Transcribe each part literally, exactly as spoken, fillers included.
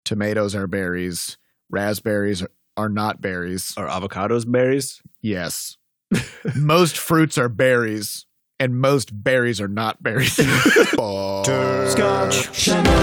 tomatoes are berries, raspberries are not berries. Are avocados berries? Yes. Most fruits are berries, and most berries are not berries. Scotch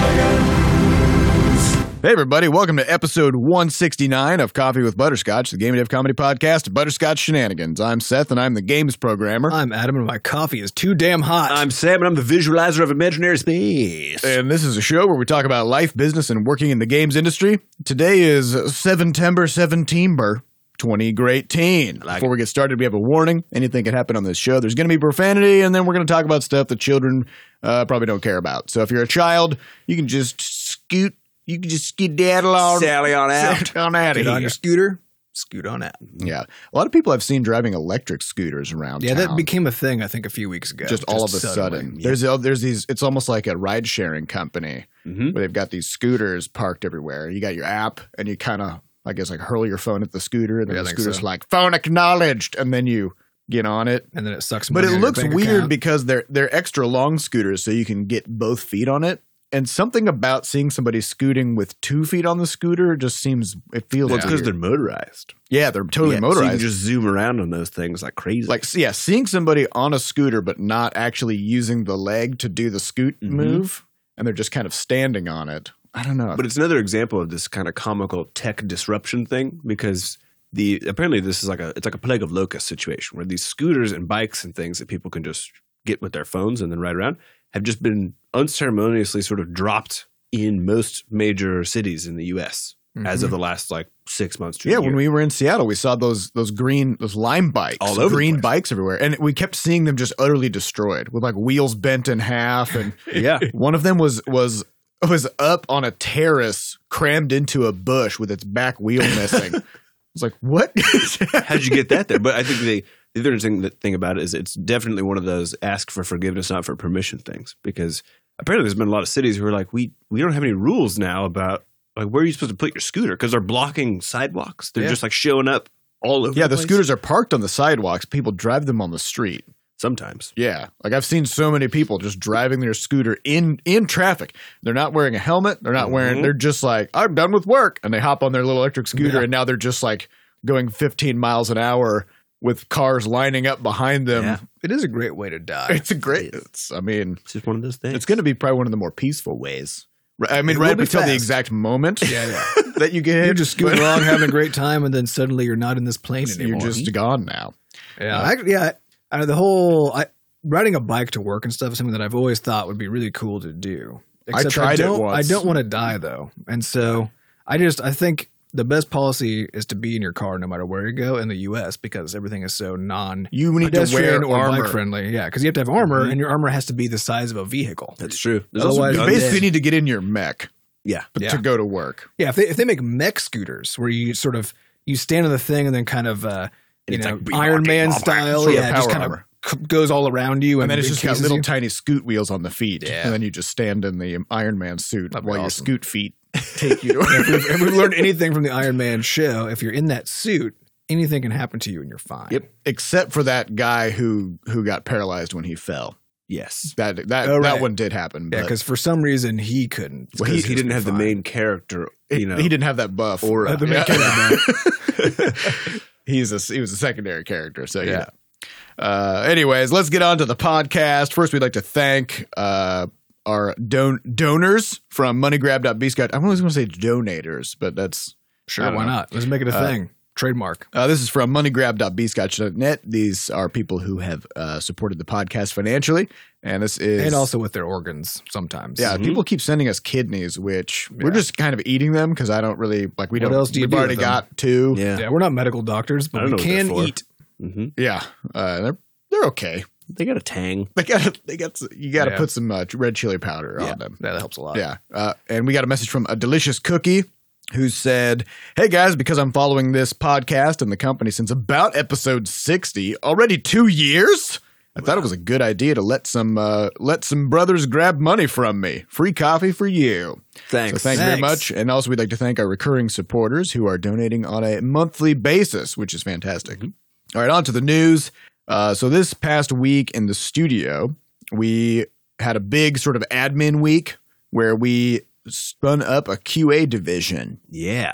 Hey, everybody. Welcome to episode one sixty-nine of Coffee with Butterscotch, the Game and Dev comedy podcast, Butterscotch Shenanigans. I'm Seth, and I'm the games programmer. I'm Adam, and my coffee is too damn hot. I'm Sam, and I'm the visualizer of imaginary space. And this is a show where we talk about life, business, and working in the games industry. Today is September seventeenth, twenty eighteen. Like Before we get started, we have a warning. Anything can happen on this show. There's going to be profanity, and then we're going to talk about stuff that children uh, probably don't care about. So if you're a child, you can just scoot. You can just skedaddle on. Sally on out. on out of Get here. on your scooter, scoot on out. Yeah. A lot of people I've seen driving electric scooters around Yeah, town. that became a thing, I think, a few weeks ago. Just all of a suddenly. sudden. There's there's these, it's almost like a ride sharing company Mhm. where they've got these scooters parked everywhere. You got your app and you kind of, I guess, like hurl your phone at the scooter and then Yeah, I the think scooter's so. like, phone acknowledged. And then you get on it. And then it sucks But money it out of looks your bank weird account. because they're they're extra long scooters, so you can get both feet on it. And something about seeing somebody scooting with two feet on the scooter just seems, it feels Well, it's because weird. they're motorized. Yeah, they're totally Yeah, so motorized. you can just zoom around on those things like crazy. Like, so yeah, seeing somebody on a scooter but not actually using the leg to do the scoot Mhm. move, and they're just kind of standing on it. I don't know. But it's another example of this kind of comical tech disruption thing because the apparently this is like a it's like a plague of locusts situation where these scooters and bikes and things that people can just get with their phones and then ride around have just been unceremoniously sort of dropped in most major cities in the U S as of the last like six months to a yeah, year. when we were in Seattle, we saw those those green those lime bikes, All over the green place. bikes everywhere, and we kept seeing them just utterly destroyed with like wheels bent in half. And yeah. one of them was was was up on a terrace, crammed into a bush with its back wheel missing. I was like, what? How did you get that there? But I think the, the other interesting thing about it is it's definitely one of those ask for forgiveness, not for permission things. Because apparently there's been a lot of cities who are like, we we don't have any rules now about like where are you supposed to put your scooter? Because they're blocking sidewalks. They're Yeah. just like showing up all over Yeah, the the place. scooters are parked on the sidewalks. People drive them on the street. Sometimes. Yeah, like I've seen so many people just driving their scooter in in traffic. They're not wearing a helmet. They're not wearing. Mhm. They're just like, I'm done with work, and they hop on their little electric scooter, Yeah. and now they're just like going fifteen miles an hour with cars lining up behind them. Yeah. It is a great way to die. It's a great. It's, I mean, It's just one of those things. it's going to be probably one of the more peaceful ways. Right- I mean, It will right be until the fast. exact moment yeah, yeah. that you get hit, You're just scooting but along, having a great time, and then suddenly you're not in this plane You're anymore. just gone now. Yeah, I, yeah. I, the whole I, riding a bike to work and stuff is something that I've always thought would be really cool to do. I tried it don't, once. I don't want to die though, and so I just I think the best policy is to be in your car no matter where you go in the U S because everything is so non You need to wear pedestrian or armor. bike friendly. Yeah, because you have to have armor, Mhm. and your armor has to be the size of a vehicle. That's true. There's Otherwise- You also basically undead. need to get in your mech yeah. but Yeah. to go to work. Yeah, if they if they make mech scooters where you sort of you stand on the thing and then kind of uh, you It's know like Iron Man style, sort of yeah, just power kind armor. of c- goes all around you, and, And then it's just got encases little you. tiny scoot wheels on the feet. Yeah. And then you just stand in the Iron Man suit That'd be while your awesome. scoot feet take you to if, we've, if we've learned anything from the Iron Man show, if you're in that suit, anything can happen to you and you're fine. Yep. Except for that guy who who got paralyzed when he fell. Yes. That that Oh, that right. one did happen. Yeah, But because for some reason he couldn't. Well, he, Because he didn't he's have the fine. main character, he, you know. he didn't have that buff. Or Uh, the main Yeah. He's a he was a secondary character. So yeah. Yeah. Uh, anyways, let's get on to the podcast. First, we'd like to thank uh, our don- donors from moneygrab dot b scott. I'm always going to say donators, but that's I Sure, don't why know. not? Let's make it a Uh, thing. Trademark. Uh, this is from moneygrab dot b scotch dot net. These are people who have uh, supported the podcast financially, and this is And also with their organs sometimes. yeah. Mhm. People keep sending us kidneys, which we're Yeah. just kind of eating them because I don't really like. We What don't. else do you we've do already with them? got two. yeah. Yeah, we're not medical doctors, I but don't we know what they're can for. eat. hmm Yeah, uh, they're they're okay. They got a tang. They got they got you got to Yeah. put some uh, red chili powder Yeah. on them. Yeah, that helps a lot. Yeah. Uh, and we got a message from a delicious cookie who said, "Hey guys, because I'm following this podcast and the company since about episode sixty, already two years. I thought it was a good idea to let some uh, let some brothers grab money from me. Free coffee for you. Thanks. So thank you very Thanks. much. And also, we'd like to thank our recurring supporters who are donating on a monthly basis, which is fantastic. All right, on to the news. Uh, so this past week in the studio, we had a big sort of admin week where we spun up a Q A division. Yeah.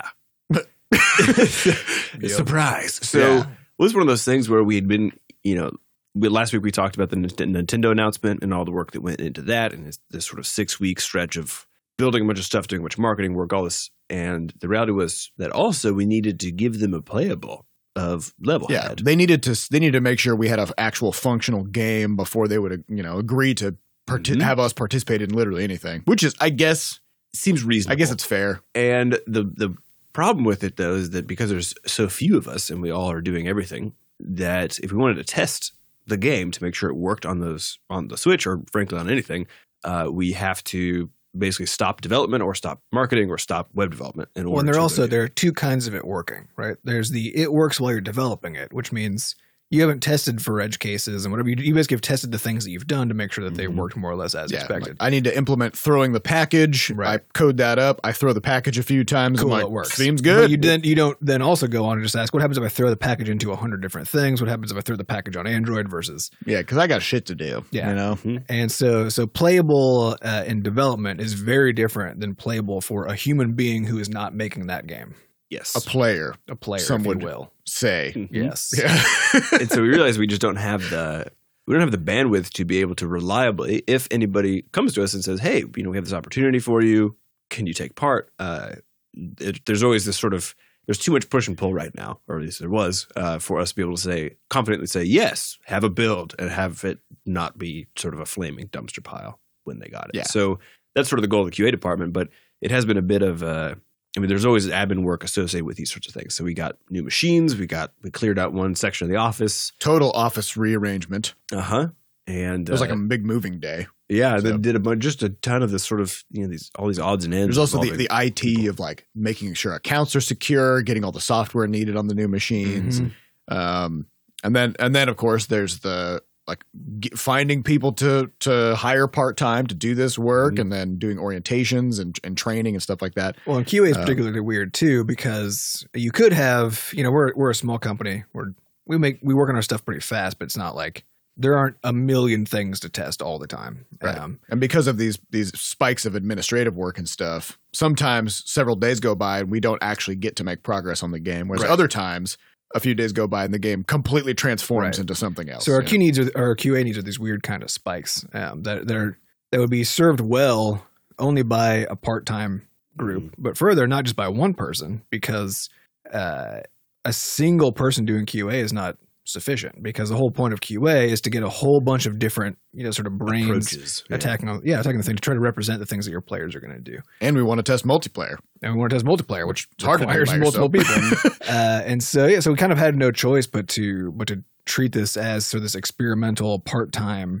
Surprise. So Yeah. it was one of those things where we had been, you know, we, last week we talked about the Nintendo announcement and all the work that went into that, and this, this sort of six week stretch of building a bunch of stuff, doing a bunch of marketing work, all this. And the reality was that also we needed to give them a playable of Levelhead. Yeah, they needed to they needed to make sure we had an actual functional game before they would, you know, agree to parti- Mhm. have us participate in literally anything. Which is, I guess, Seems reasonable. I guess it's fair. And the the problem with it, though, is that because there's so few of us and we all are doing everything, that if we wanted to test the game to make sure it worked on those on the Switch or frankly on anything, uh, we have to basically stop development or stop marketing or stop web development. In order Well, and there to also do- there are two kinds of it working, right? There's the it works while you're developing it, which means you haven't tested for edge cases and whatever. You, you basically have tested the things that you've done to make sure that they Mhm. worked more or less as Yeah, expected. like, I need to implement throwing the package. Right. I code that up. I throw the package a few times. Cool, I'm like, it works. Seems But good. you then you don't then also go on and just ask, what happens if I throw the package into a hundred different things? What happens if I throw the package on Android versus Yeah, because I got shit to do. Yeah. You know? Mhm. And so, so playable uh, in development is very different than playable for a human being who is not making that game, Yes. A player, a player, Some if would- you will. say. Mhm. Yes. Yeah. And so we realized we just don't have the we don't have the bandwidth to be able to reliably, if anybody comes to us and says, "Hey, you know, we have this opportunity for you. Can you take part?" Uh, it, there's always this sort of there's too much push and pull right now, or at least there was, uh, for us to be able to say confidently say yes, have a build, and have it not be sort of a flaming dumpster pile when they got it. Yeah. So that's sort of the goal of the Q A department, but it has been a bit of a I mean, there's always admin work associated with these sorts of things. So we got new machines. We got we cleared out one section of the office. Total office rearrangement. Uh huh. And It was uh, like a big moving day. yeah, so- then did a bunch, just a ton of this sort of you know these all these odds and ends. There's also the, involving- the I T of like making sure accounts are secure, getting all the software needed on the new machines. Mhm. Um, and then and then of course there's the like get, finding people to to hire part time to do this work, Mhm. and then doing orientations and, and training and stuff like that. Well, and Q A is Um, particularly weird too because you could have, you know, we're we're a small company. We're we make we work on our stuff pretty fast, but it's not like there aren't a million things to test all the time. Right. Um, And because of these these spikes of administrative work and stuff, sometimes several days go by and we don't actually get to make progress on the game. Whereas Right. other times, a few days go by and the game completely transforms Right. into something else. so our Yeah. Q needs are, our Q A needs are these weird kind of spikes um, that that are that would be served well only by a part time group, Mhm. but further not just by one person because uh, a single person doing Q A is not sufficient because the whole point of Q A is to get a whole bunch of different you know sort of brains approaches. Yeah. attacking on yeah attacking the thing to try to represent the things that your players are going to do. And we want to test multiplayer. And we want to test multiplayer, which It's hard to do requires by multiple yourself. people. uh, and so yeah, so we kind of had no choice but to but to treat this as sort of this experimental part time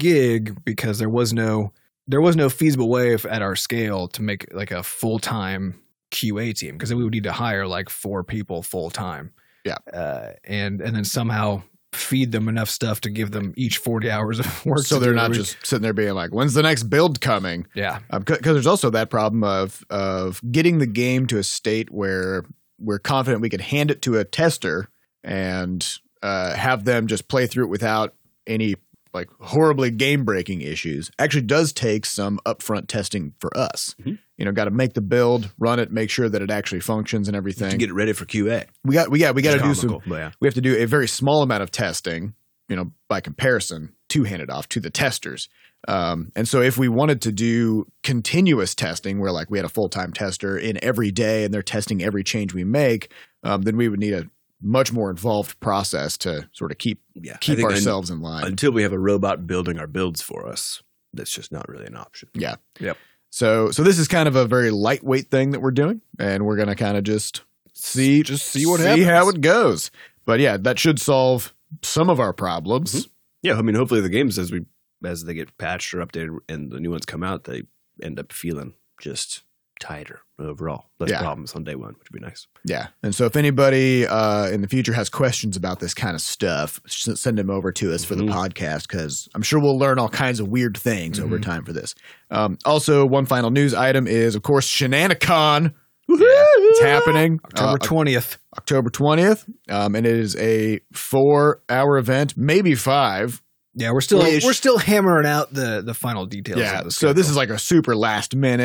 gig because there was no there was no feasible way of, at our scale to make like a full time Q A team because then we would need to hire like four people full time. Yeah. uh, and and then somehow feed them enough stuff to give them each forty hours of work. So to they're do not every- just sitting there being like, "When's the next build coming?" yeah. Because there's also that problem of of getting the game to a state where we're confident we could hand it to a tester and uh, have them just play through it without any like horribly game breaking issues. Actually, does take some upfront testing for us. Mhm. You know, got to make the build, run it, make sure that it actually functions and everything. to get it ready for Q A. we got we got we got to It's do some. comical, but yeah. We have to do a very small amount of testing, you know, by comparison, to hand it off to the testers. Um, and so if we wanted to do continuous testing where like we had a full-time tester in every day and they're testing every change we make, um, then we would need a much more involved process to sort of keep Yeah, I keep think un- ourselves in line. until we have a robot building our builds for us. That's just not really an option. yeah. Yep. So so this is kind of a very lightweight thing that we're doing, and we're going to kind of just see Just see what see happens. how it goes. But yeah, that should solve some of our problems. Mhm. Yeah, I mean, hopefully the games as we as they get patched or updated and the new ones come out, they end up feeling just tighter overall. Less Yeah. problems on day one, which would be nice. Yeah. And so if anybody uh, in the future has questions about this kind of stuff, s- send them over to us for the Mhm. podcast because I'm sure we'll learn all kinds of weird things over Mhm. time for this. Um, also, one final news item is, of course, Shenanacon. Woohoo! It's happening October uh, twentieth. October twentieth. Um, and it is a four hour event, maybe five. Yeah, we're still Ish. we're still hammering out the the final details. Yeah. Of the So this schedule. is like a super last minute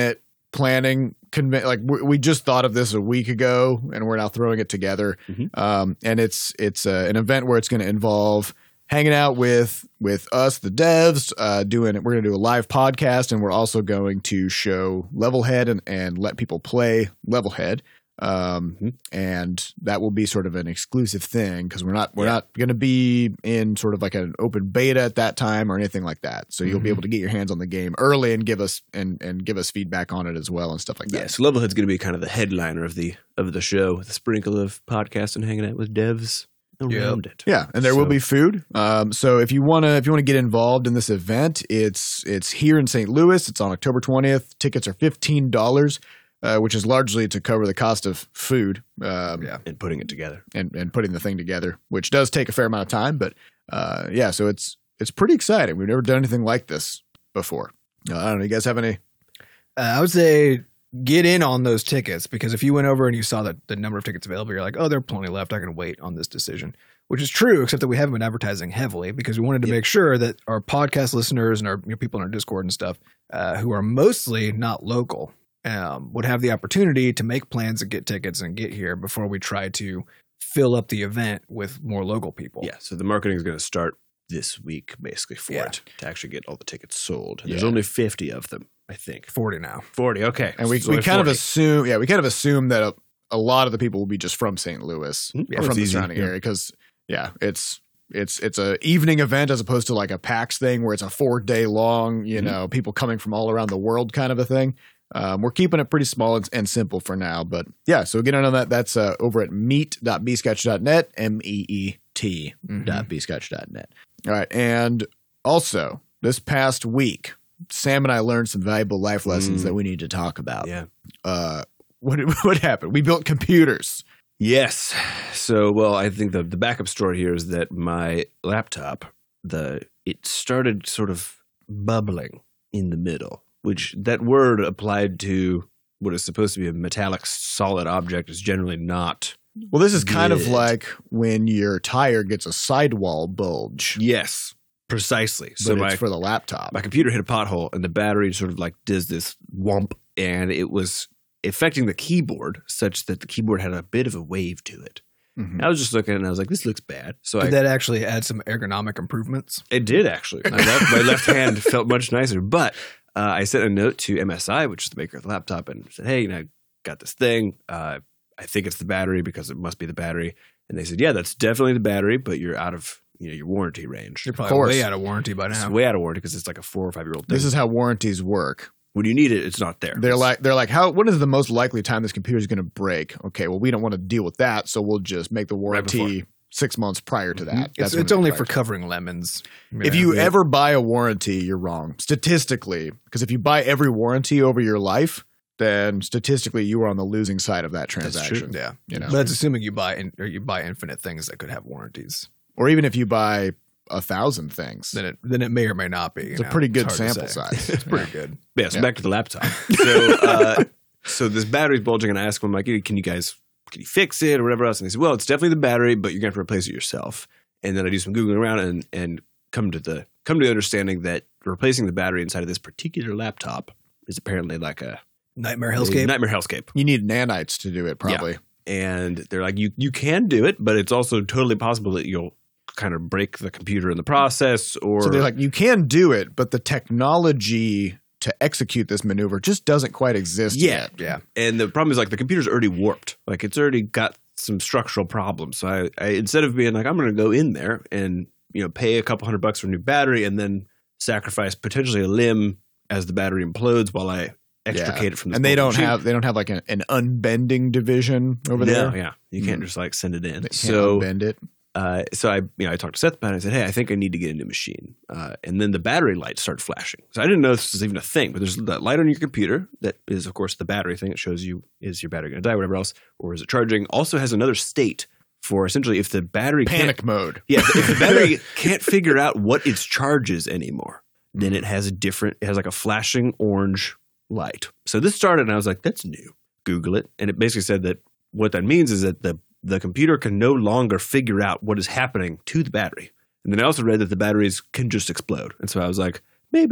planning. Conv- like we, we just thought of this a week ago, and we're now throwing it together. Mm-hmm. Um, and it's it's uh, an event where it's going to involve hanging out with with us, the devs, uh, doing we're going to do a live podcast, and we're also going to show Levelhead and, and let people play Levelhead. Um, Mm-hmm. and that will be sort of an exclusive thing because we're not we're Yeah. not going to be in sort of like an open beta at that time or anything like that. So you'll be Mhm. able to get your hands on the game early and give us and and give us feedback on it as well and stuff like that. Yeah, so Levelhead's going to be kind of the headliner of the of the show with a sprinkle of podcasts and hanging out with devs around it. Yeah, and there will So- be food. Um, so if you wanna if you wanna get involved in this event, it's it's here in Saint Louis. It's on October twentieth. Tickets are fifteen dollars, uh, which is largely to cover the cost of food. Um, Yeah. And putting it together. and and putting the thing together, which does take a fair amount of time. But uh, yeah, so it's it's pretty exciting. We've never done anything like this before. Uh, I don't know. You guys have any? Uh, I would say get in on those tickets because if you went over and you saw that the number of tickets available, you're like, oh, there are plenty left. I can wait on this decision, which is true, except that we haven't been advertising heavily because we wanted to Yeah. make sure that our podcast listeners and our you know, people in our Discord and stuff uh, who are mostly not local um, would have the opportunity to make plans and get tickets and get here before we try to fill up the event with more local people. Yeah, so the marketing is going to start this week basically for Yeah. it to actually get all the tickets sold. And Yeah. There's only fifty of them, I think. forty now. forty, okay. And we So we only kind of forty. assume, yeah, we kind of assume that a, a lot of the people will be just from Saint Louis Mhm. or Yeah, from it's the easy, surrounding yeah. area because yeah, it's it's it's a evening event as opposed to like a PAX thing where it's a four day long, you Mhm. know, people coming from all around the world kind of a thing. Um, we're keeping it pretty small and, and simple for now, but yeah. So get in on that. That's uh, over at meet dot b sketch dot net, m e e t dot b sketch dot net. All right, and also this past week, Sam and I learned some valuable life lessons Mm. that we need to talk about. Yeah. Uh, what what happened? We built computers. Yes. So, well, I think the the backup story here is that my laptop, the it started sort of bubbling in the middle, which that word applied to what is supposed to be a metallic solid object is generally not. Well, this is kind of Good. like when your tire gets a sidewall bulge, Yes, precisely. So but my it's for the laptop. my computer hit a pothole and the battery sort of like does this whomp, and it was affecting the keyboard such that the keyboard had a bit of a wave to it. Mhm. I was just looking and I was like, this looks bad. So I Did that actually add some ergonomic improvements? It did actually. My left, my left hand felt much nicer. But uh, I sent a note to M S I, which is the maker of the laptop, and said, "Hey, you know, I got this thing. Uh, I think it's the battery because it must be the battery." And they said, "Yeah, that's definitely the battery, but you're out of you know your warranty range. You're Of probably course. way out of warranty by It's now. way out of warranty because it's like a four or five year old thing. This is how warranties work. when you need it, it's not there. They're It's- like they're like how what is the most likely time this computer is going to break? Okay, well we don't want to deal with that, so we'll just make the warranty six months prior to that. Mhm. That's It's, when it's it only breaks. for covering lemons. If Yeah. you Yeah. ever buy a warranty, you're wrong statistically. Because if you buy every warranty over your life, then statistically you are on the losing side of that true. transaction. yeah, You know, but that's assuming you buy in, or you buy infinite things that could have warranties. or even if you buy a thousand things, Then it then it may or may not be. it's a pretty good sample size. size. It's pretty good. Yeah, so Yeah. back to the laptop. So, uh, so this battery's bulging, and I asked them, like, "Hey, can you guys, can you fix it or whatever else?" And they said, "Well, it's definitely the battery, but you're going to have to replace it yourself." And then I do some googling around and and come to the come to the understanding that replacing the battery inside of this particular laptop is apparently like a Nightmare a hellscape. nightmare hellscape. You need nanites to do it, probably. And they're like, "You you can do it, but it's also totally possible that you'll kind of break the computer in the process." Or So they're like, you can do it, but the technology to execute this maneuver just doesn't quite exist Yeah. yet. Yeah. And the problem is like the computer's already warped. Like it's already got some structural problems. So I, I instead of being like, I'm going to go in there and, you know, pay a couple hundred bucks for a new battery and then sacrifice potentially a limb as the battery implodes while I extricate Yeah. it from the And they don't have they don't have like an, an unbending division over no, there. yeah. You can't Mm. just like send it in. They can't So unbend it. uh, so I, you know, I talked to Seth about it. I said, "Hey, I think I need to get a new machine." Uh, and then the battery light started flashing. So I didn't know this was even a thing. But there's that light on your computer that is, of course, the battery thing. It shows you is your battery going to die, whatever else, or is it charging? Also has another state for essentially if the battery Panic can't, mode. yeah, if the battery can't figure out what its charge is anymore, then it has a different. It has like a flashing orange light. So this started, and I was like, "That's new." Google it, and it basically said that what that means is that the the computer can no longer figure out what is happening to the battery. And then I also read that the batteries can just explode. And so I was like, maybe,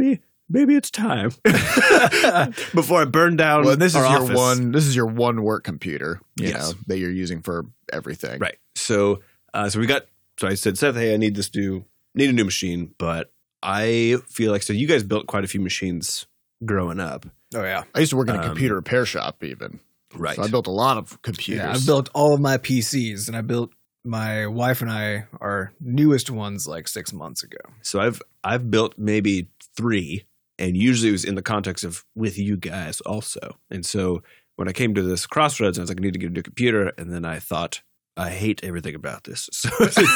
maybe it's time before I burn down. Well, this is our your office. one. This is your one work computer, you Yes. know, that you're using for everything. Right. So, uh, so we got. So I said, Seth, hey, I need this new, need a new machine, but I feel like so you guys built quite a few machines growing up, Oh yeah. I used to work in a Um, computer repair shop, even. right? So I built a lot of computers. Yeah, I built all of my P Cs, and I built my wife and I our newest ones like six months ago. So I've I've built maybe three, and usually it was in the context of with you guys also. And so when I came to this crossroads, I was like, I need to get a new computer, and then I thought, I hate everything about this. So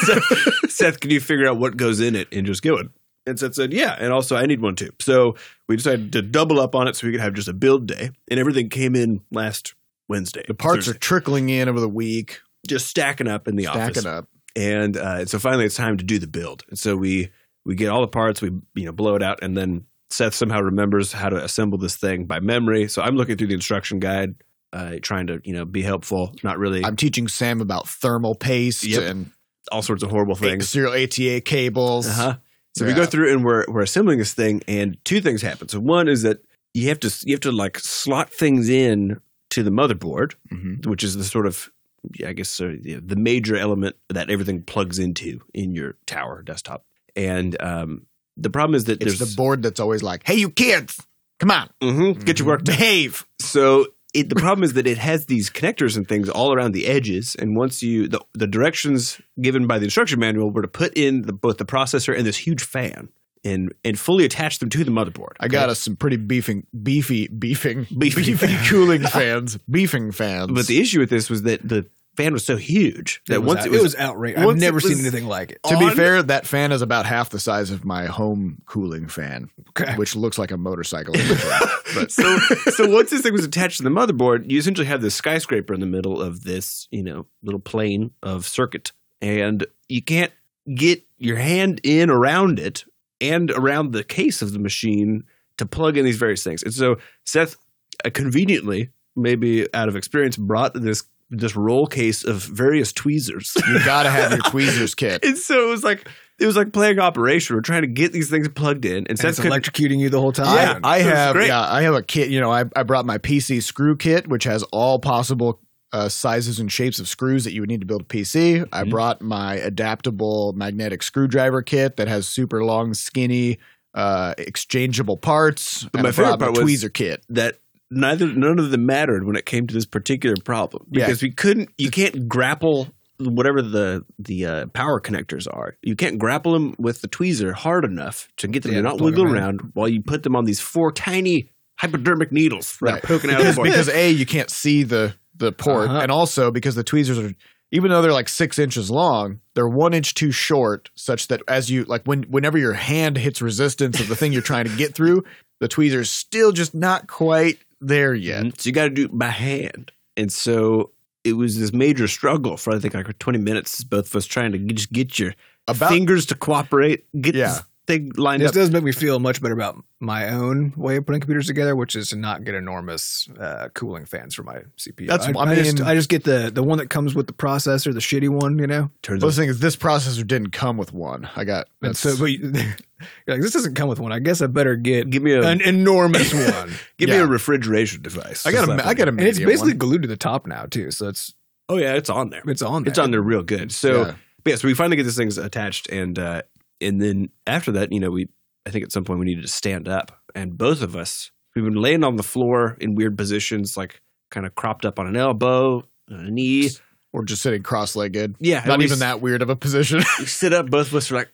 Seth, Seth, can you figure out what goes in it and just go it? And Seth said, yeah, and also I need one too. So we decided to double up on it so we could have just a build day, and everything came in last Wednesday. the parts Thursday. are trickling in over the week, just stacking up in the office. stacking up. And uh, so finally, it's time to do the build. And so we we get all the parts, we you know blow it out, and then Seth somehow remembers how to assemble this thing by memory. So I'm looking through the instruction guide, uh, trying to you know be helpful, not really I'm teaching Sam about thermal paste Yep. and all sorts of horrible things. serial A T A cables. Uh-huh. So we Yeah. go through and we're we're assembling this thing, and two things happen. So one is that you have to you have to like slot things in to the motherboard, Mhm. which is the sort of yeah, I guess uh, yeah, the major element that everything plugs into in your tower desktop. And um, the problem is that It's there's the board that's always like, "Hey, you kids, come on, Mhm, get your work done. behave." So it, the problem is that it has these connectors and things all around the edges. And once you the, the directions given by the instruction manual were to put in the, both the processor and this huge fan and and fully attach them to the motherboard. I got us some pretty beefing, beefy, beefing, Beefy beefy fans. cooling fans, beefing fans. But the issue with this was that the fan was so huge that It was, once out- it was, it was outrageous. I've once it never seen was- anything like it. to be on- fair, that fan is about half the size of my home cooling fan, Okay. which looks like a motorcycle. engine. But so so once this thing was attached to the motherboard, you essentially have this skyscraper in the middle of this, you know, little plane of circuit, and you can't get your hand in around it and around the case of the machine to plug in these various things. And so Seth, uh, conveniently, maybe out of experience, brought this this roll case of various tweezers. you got to have your tweezers kit. And so it was like it was like playing Operation. We're trying to get these things plugged in, and, And Seth it's couldn't- electrocuting you the whole time. Yeah, I It was have. great. Yeah, I have a kit. You know, I, I brought my P C screw kit, which has all possible uh, sizes and shapes of screws that you would need to build a P C. Mm-hmm. I brought my adaptable magnetic screwdriver kit that has super long, skinny, uh, exchangeable parts. But and my I favorite brought part my was- tweezer kit. that neither none of them mattered when it came to this particular problem Yeah. because we couldn't you can't grapple whatever the the uh, power connectors are. You can't grapple them with the tweezer hard enough to get them Yeah, to to not plug wiggle them in. around while you put them on these four tiny hypodermic needles that are Right. poking out of the board. because A, you can't see the the port, Uh-huh. and also because the tweezers are, even though they're like six inches long, they're one inch too short, such that as you like when whenever your hand hits resistance of the thing you're trying to get through, the tweezer's still just not quite there yet. Mhm. So you got to do it by hand, and so it was this major struggle for I think like twenty minutes. Both of us trying to get, just get your About fingers to cooperate, get Yeah. this thing lined This up. does make me feel much better about my own way of putting computers together, which is to not get enormous uh, cooling fans for my C P U. That's- I, I I just mean- I just get the the one that comes with the processor, the shitty one, you know. Turns well, out the thing is, this processor didn't come with one. I got And that's, so, but you, you're like, this doesn't come with one. I guess I better get give me a an enormous one. give me Yeah. a refrigeration device. I got Just a like I got a And it's medium basically one. glued to the top now too, so it's Oh yeah, it's on there. it's on there. It's on there real good. So Yeah. but yeah, so we finally get these things attached, and uh, and then after that, you know, we I think at some point we needed to stand up, and both of us we've been laying on the floor in weird positions, like kind of cropped up on an elbow, on a knee. Or just sitting cross-legged. Yeah, and Not we even s- that weird of a position. We sit up, both of us are like,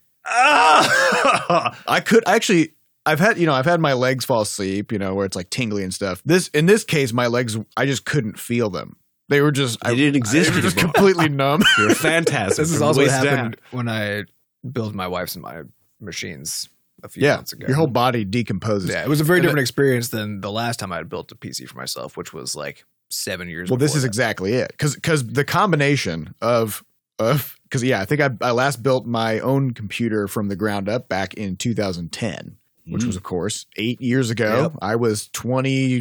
ah. I could actually. I've had you know I've had my legs fall asleep. You know where it's like tingly and stuff. This in this case, my legs I just couldn't feel them. They were just They I, didn't exist They were just anymore. completely numb. You're a phantasm. This is from also the what waist happened down. when I built my wife's and my machines a few yeah, months ago. your whole body decomposes. yeah, it was a very And different experience than the last time I had built a P C for myself, which was like seven years. Well, this before is that. exactly it. Because because the combination of of because yeah, I think I, I last built my own computer from the ground up back in two thousand ten, which Mm. was of course eight years ago. Yep. I was twenty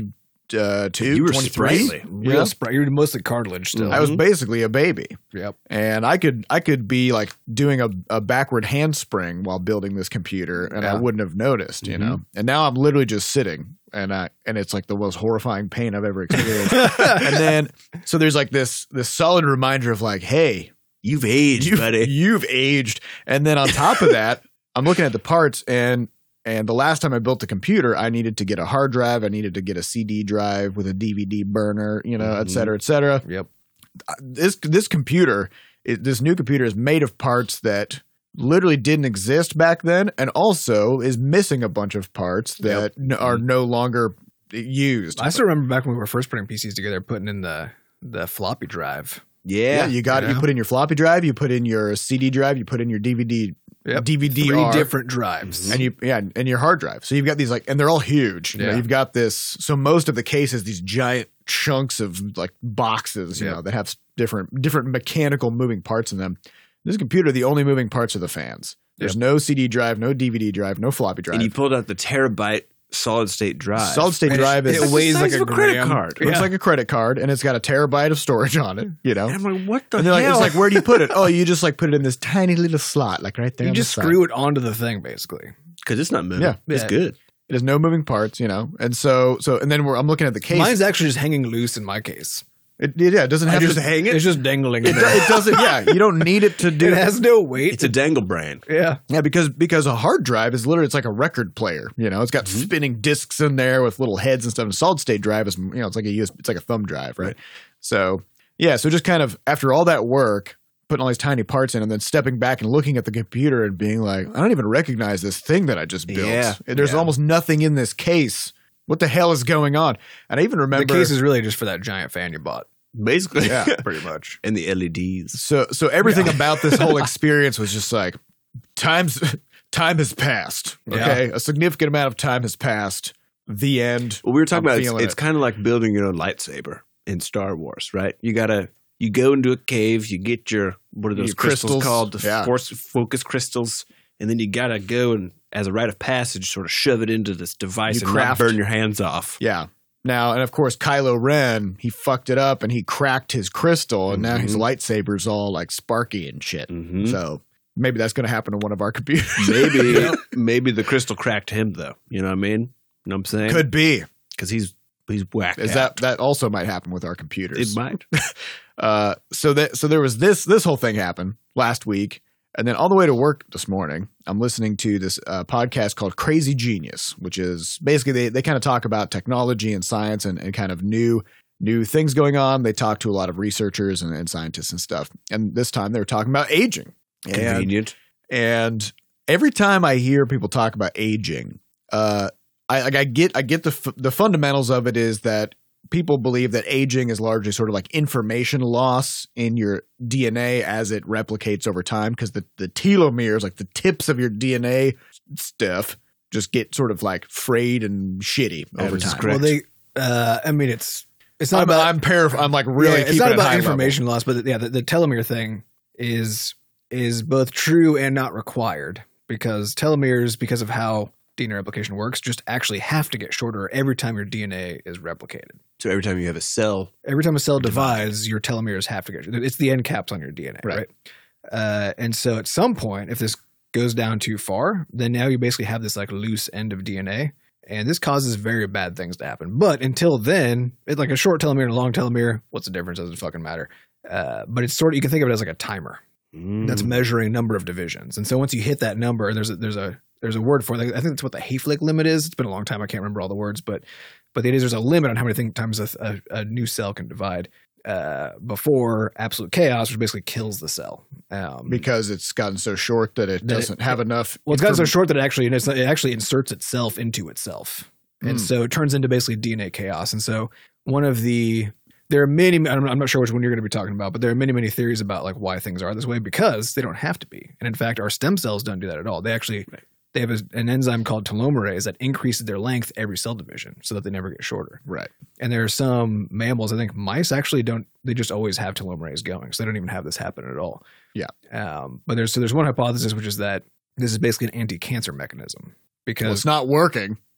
uh, two, You were twenty-three. sprightly. Real Yeah. spry. You're mostly cartilage still. I was basically a baby. Yep. And I could I could be like doing a, a backward handspring while building this computer, and I Yeah. wouldn't have noticed, you know. And now I'm literally just sitting, and I and it's like the most horrifying pain I've ever experienced. And then so there's like this this solid reminder of like, hey, You've aged, you've, buddy. you've aged. And then on top of that, I'm looking at the parts, and and the last time I built the computer, I needed to get a hard drive, I needed to get a C D drive with a D V D burner, you know, et cetera, et cetera. Yep. This this computer, it, this new computer is made of parts that literally didn't exist back then, and also is missing a bunch of parts that n- are no longer used. I still remember back when we were first putting P Cs together, putting in the the floppy drive. Yeah. yeah, you got it. Yeah. You put in your floppy drive, you put in your C D drive, you put in your D V D, Yep. D V D Three R, different drives. and you yeah, and your hard drive. So you've got these like, and they're all huge. You know, Yeah. you've got this. So most of the cases, these giant chunks of like boxes, you Yeah. know, that have different different mechanical moving parts in them. This computer, the only moving parts are the fans. There's no C D drive, no D V D drive, no floppy drive. And you pulled out the terabyte solid state drive. Solid state And drive it, is it weighs the like size a, of a credit gram. card. looks Yeah. like a credit card, and it's got a terabyte of storage on it. You know, And I'm like, what the and they're like, hell? it's like, where do you put it? Oh, you just like put it in this tiny little slot, like right there. You on the just side. screw it onto the thing, basically. Because it's not moving. Yeah. It's Yeah. good. It has no moving parts, you know, and so so and then we're, I'm looking at the case. Mine's actually just hanging loose in my case. It, it- yeah, it doesn't have just to hang it? It's just dangling. It, in do- there. it doesn't. Yeah, you don't need it to do. It has no weight. It's a dangle brain. yeah. yeah, because because a hard drive is literally it's like a record player. You know, it's got spinning discs in there with little heads and stuff. And solid state drive is you know it's like a U S B, it's like a thumb drive, right? So yeah, so just kind of after all that work, putting all these tiny parts in, and then stepping back and looking at the computer and being like, I don't even recognize this thing that I just built. Yeah, There's yeah. almost nothing in this case. What the hell is going on? And I even remember The case is really just for that giant fan you bought. Basically. yeah, pretty much. And the L E Ds. So so everything about this whole experience was just like times time has passed. Okay, a significant amount of time has passed. The end. Well, we were talking I'm about it's, feeling it's it. kind of like building your own lightsaber in Star Wars, right? You gotta you go into a cave, you get your what are those Your crystals, crystals, called? The yeah. force focus crystals, and then you gotta go and as a rite of passage, sort of shove it into this device You and craft- not burn your hands off. Yeah. Now, and of course, Kylo Ren, he fucked it up and he cracked his crystal, and now his lightsaber's all like sparky and shit. Mhm. So maybe that's going to happen to one of our computers. Maybe maybe the crystal cracked him though. You know what I mean? You know what I'm saying? Could be. Because he's he's whacked. Is out. that that also might happen with our computers? It might. Uh, so that so there was this this whole thing happened last week, and then all the way to work this morning, I'm listening to this uh, podcast called Crazy Genius, which is basically they they kind of talk about technology and science and, and kind of new new things going on. They talk to a lot of researchers and, and scientists and stuff. And this time they were talking about aging. And, Convenient. and every time I hear people talk about aging, uh, I like I get I get the f- the fundamentals of it is that people believe that aging is largely sort of like information loss in your D N A as it replicates over time, because the, the telomeres, like the tips of your D N A stuff, just get sort of like frayed and shitty That over is time. correct. Well, they. Uh, I mean, it's it's not I'm, about. I'm paraph- I'm like really yeah, it's keeping not it about high information loss, but yeah, the, the telomere thing is is both true and not required, because telomeres, because of how D N A replication works, just actually have to get shorter every time your D N A is replicated. So every time you have a cell, Every time a cell divides, your telomeres have to get. It's the end caps on your D N A, Right. right? Uh, and so at some point, if this goes down too far, then now you basically have this like loose end of D N A, and this causes very bad things to happen. But until then, it's like a short telomere and a long telomere. What's the difference? Doesn't fucking matter. Uh, but it's sort of, you can think of it as like a timer that's Mm. measuring number of divisions. And so once you hit that number, there's a, there's a there's a word for it. I think that's what the Hayflick limit is. It's been a long time. I can't remember all the words, but but the idea is there's a limit on how many thing, times a, a, a new cell can divide uh, before absolute chaos, which basically kills the cell. Um, because it's gotten so short that it That it- doesn't have enough. well, it's gotten so inform- short that it actually it actually inserts itself into itself, and Mm. so it turns into basically D N A chaos. And so one of the there are many I'm not, I'm not sure which one you're going to be talking about, but there are many many theories about like why things are this way, because they don't have to be. And in fact, our stem cells don't do that at all. They actually Right. they have a, an enzyme called telomerase that increases their length every cell division so that they never get shorter. Right. And there are some mammals, I think mice actually don't, they just always have telomerase going. So they don't even have this happen at all. Yeah. Um, but there's, so there's one hypothesis, which is that this is basically an anti-cancer mechanism, Well, because it's not working.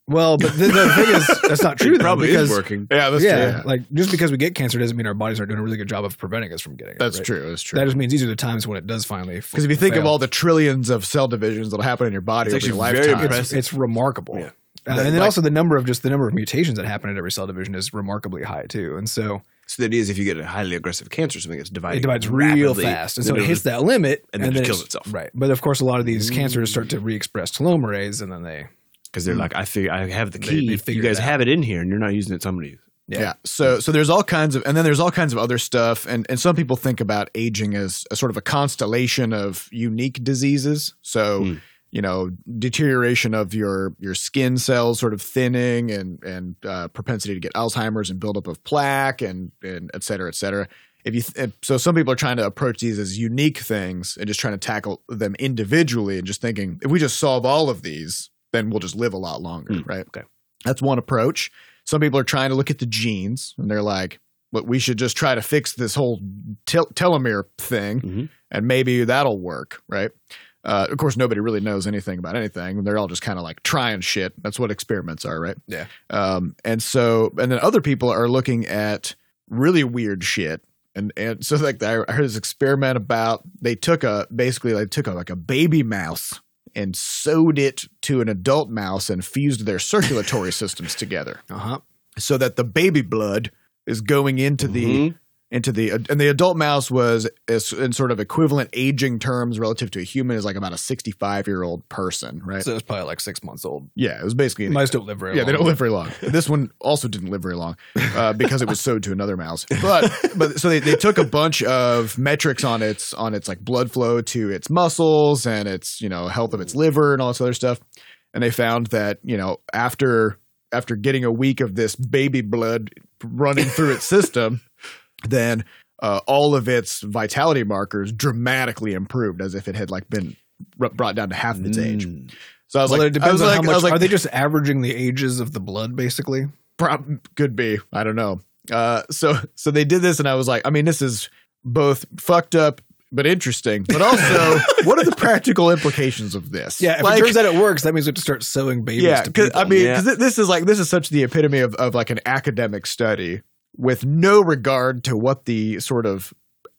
Well, but the, the thing is, that's not true. It though, probably because, is working. Yeah, that's yeah, true. like just because we get cancer doesn't mean our bodies aren't doing a really good job of preventing us from getting it. That's right? true. That's true. That just means these are the times when it does finally. Because if you think of all the trillions of cell divisions that'll happen in your body It's over your actually very lifetime, impressive. it's, it's remarkable. Yeah. Uh, and then also the number of just the number of mutations that happen in every cell division is remarkably high too. And so So the idea is if you get a highly aggressive cancer, something that's dividing it divides real rapidly, fast, and then so it it'll hits just- that limit, and then it then kills it's- itself. Right, but of course, a lot of these cancers start to re-express telomerase, and then they because they're like, I figure I have the They- key. they you figure guys it out. have it in here, and you're not using it. Somebody use it. Yeah. So so there's all kinds of and then there's all kinds of other stuff and and some people think about aging as a sort of a constellation of unique diseases. So Hmm. you know, deterioration of your your skin cells sort of thinning and and uh, propensity to get Alzheimer's and buildup of plaque and and et cetera, et cetera. If you th- so some people are trying to approach these as unique things and just trying to tackle them individually and just thinking if we just solve all of these, then we'll just live a lot longer, Hmm. right? Okay. That's one approach. Some people are trying to look at the genes and they're like, but we should just try to fix this whole tel- telomere thing Mhm. and maybe that'll work, right? Uh, of course, nobody really knows anything about anything. They're all just kind of like trying shit. That's what experiments are, right? Yeah. Um, and so, and then other people are looking at really weird shit. And, and so like I heard this experiment about they took a basically they took a, like a baby mouse and sewed it to an adult mouse and fused their circulatory systems together uh huh. so that the baby blood is going into the Mhm. into the and the adult mouse was is in sort of equivalent aging terms relative to a human is like about a sixty-five year old person, right? So it's probably like six months old. Yeah, it was basically Mice don't live very yeah, long. they don't live very long. This one also didn't live very long uh, because it was sewed to another mouse. But but so they, they took a bunch of metrics on its on its like blood flow to its muscles and its you know health of its liver and all this other stuff, and they found that you know after after getting a week of this baby blood running through its system, then uh, all of its vitality markers dramatically improved as if it had like been r- brought down to half its age. Mm. So I was Well, like, it depends I was on like, how I much. was like, Are they just averaging the ages of the blood, basically? Prob- could be. I don't know. Uh, so so they did this, and I was like, I mean, this is both fucked up but interesting. But also, what are the practical implications of this? Yeah, if Like- it turns out it works, that means we have to start sewing babies yeah. to Because people. I mean, Yeah. 'cause this is like this is such the epitome of of like an academic study with no regard to what the sort of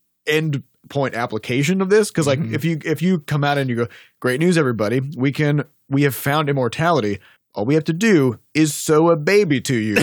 end point application of this. Because like Mhm. if you if you come out and you go, great news, everybody, we can we have found immortality. All we have to do is sew a baby to you,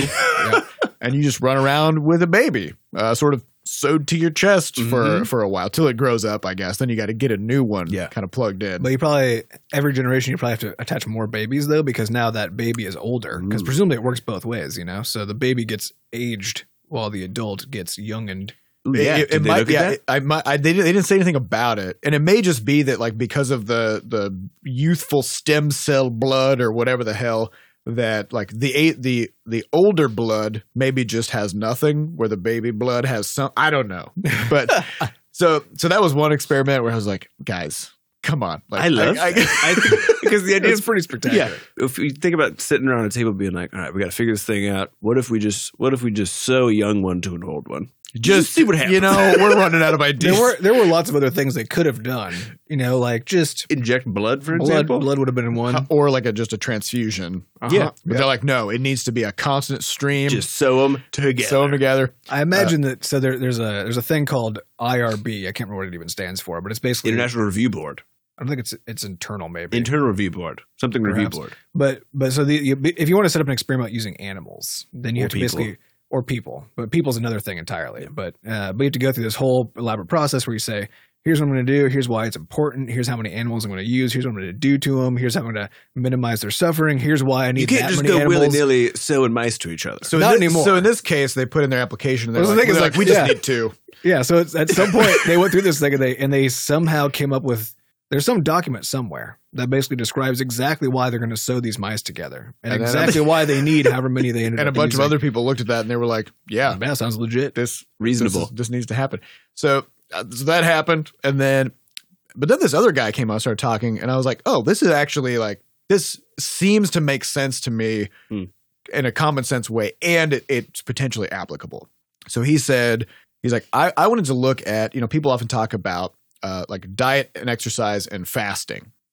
and you just run around with a baby, uh, sort of sewed to your chest for Mhm. for a while till it grows up. I guess then you got to get a new one, Yeah. kind of plugged in. But you probably every generation you probably have to attach more babies though, because now that baby is older. Because Ooh. presumably it works both ways, you know. So the baby gets aged while the adult gets youngened. Ooh, yeah, It, it did they might, look at yeah. that? it- I might. I, they, didn't, they didn't say anything about it, and it may just be that, like, because of the the youthful stem cell blood or whatever the hell that, like, the eight the the older blood maybe just has nothing, where the baby blood has some. I don't know, but so so that was one experiment where I was like, guys, come on, like, I love I, that. I think- because the idea It's is pretty spectacular. yeah. If you think about sitting around a table being like, all right, we got to figure this thing out. What if we just what if we just sew a young one to an old one? just see what happens. You know, we're running out of ideas. There were there were lots of other things they could have done. You know, like just Inject blood, for blood. example. Blood would have been in one. or like a just a transfusion. Uh-huh. yeah. But they're like, no, it needs to be a constant stream. Just sew them together. sew them together. I imagine that. So there, there's a there's a thing called I R B. I can't remember what it even stands for, but it's basically International Review Board, I don't think it's it's internal maybe. Internal Review Board, something Review Perhaps. Board. But but so the, you, if you want to set up an experiment using animals, then you Or have to people. basically or people. But people's another thing entirely. But uh, but you have to go through this whole elaborate process where you say, here's what I'm going to do. Here's why it's important. Here's how many animals I'm going to use. Here's what I'm going to do to them. Here's how I'm going to minimize their suffering. Here's why I need You can't that just many go animals. willy nilly sewing mice to each other. So Not in this, anymore. So in this case, they put in their application. And they're Well, the like, thing is, they're like, like, we just yeah. need two. Yeah, so it's, at some point they went through this thing and they and they somehow came up with there's some document somewhere that basically describes exactly why they're going to sew these mice together and, And then- exactly why they need however many they ended And a up bunch using. of other people looked at that and they were like, yeah, Yeah, sounds legit. this Reasonable. This, is- this needs to happen. So, uh, so that happened, and then, but then this other guy came out, started talking, and I was like, oh, this is actually like this seems to make sense to me Hmm. in a common sense way, and it, it's potentially applicable. So he said, he's like, I, I wanted to look at, you know, people often talk about uh, like diet and exercise and fasting.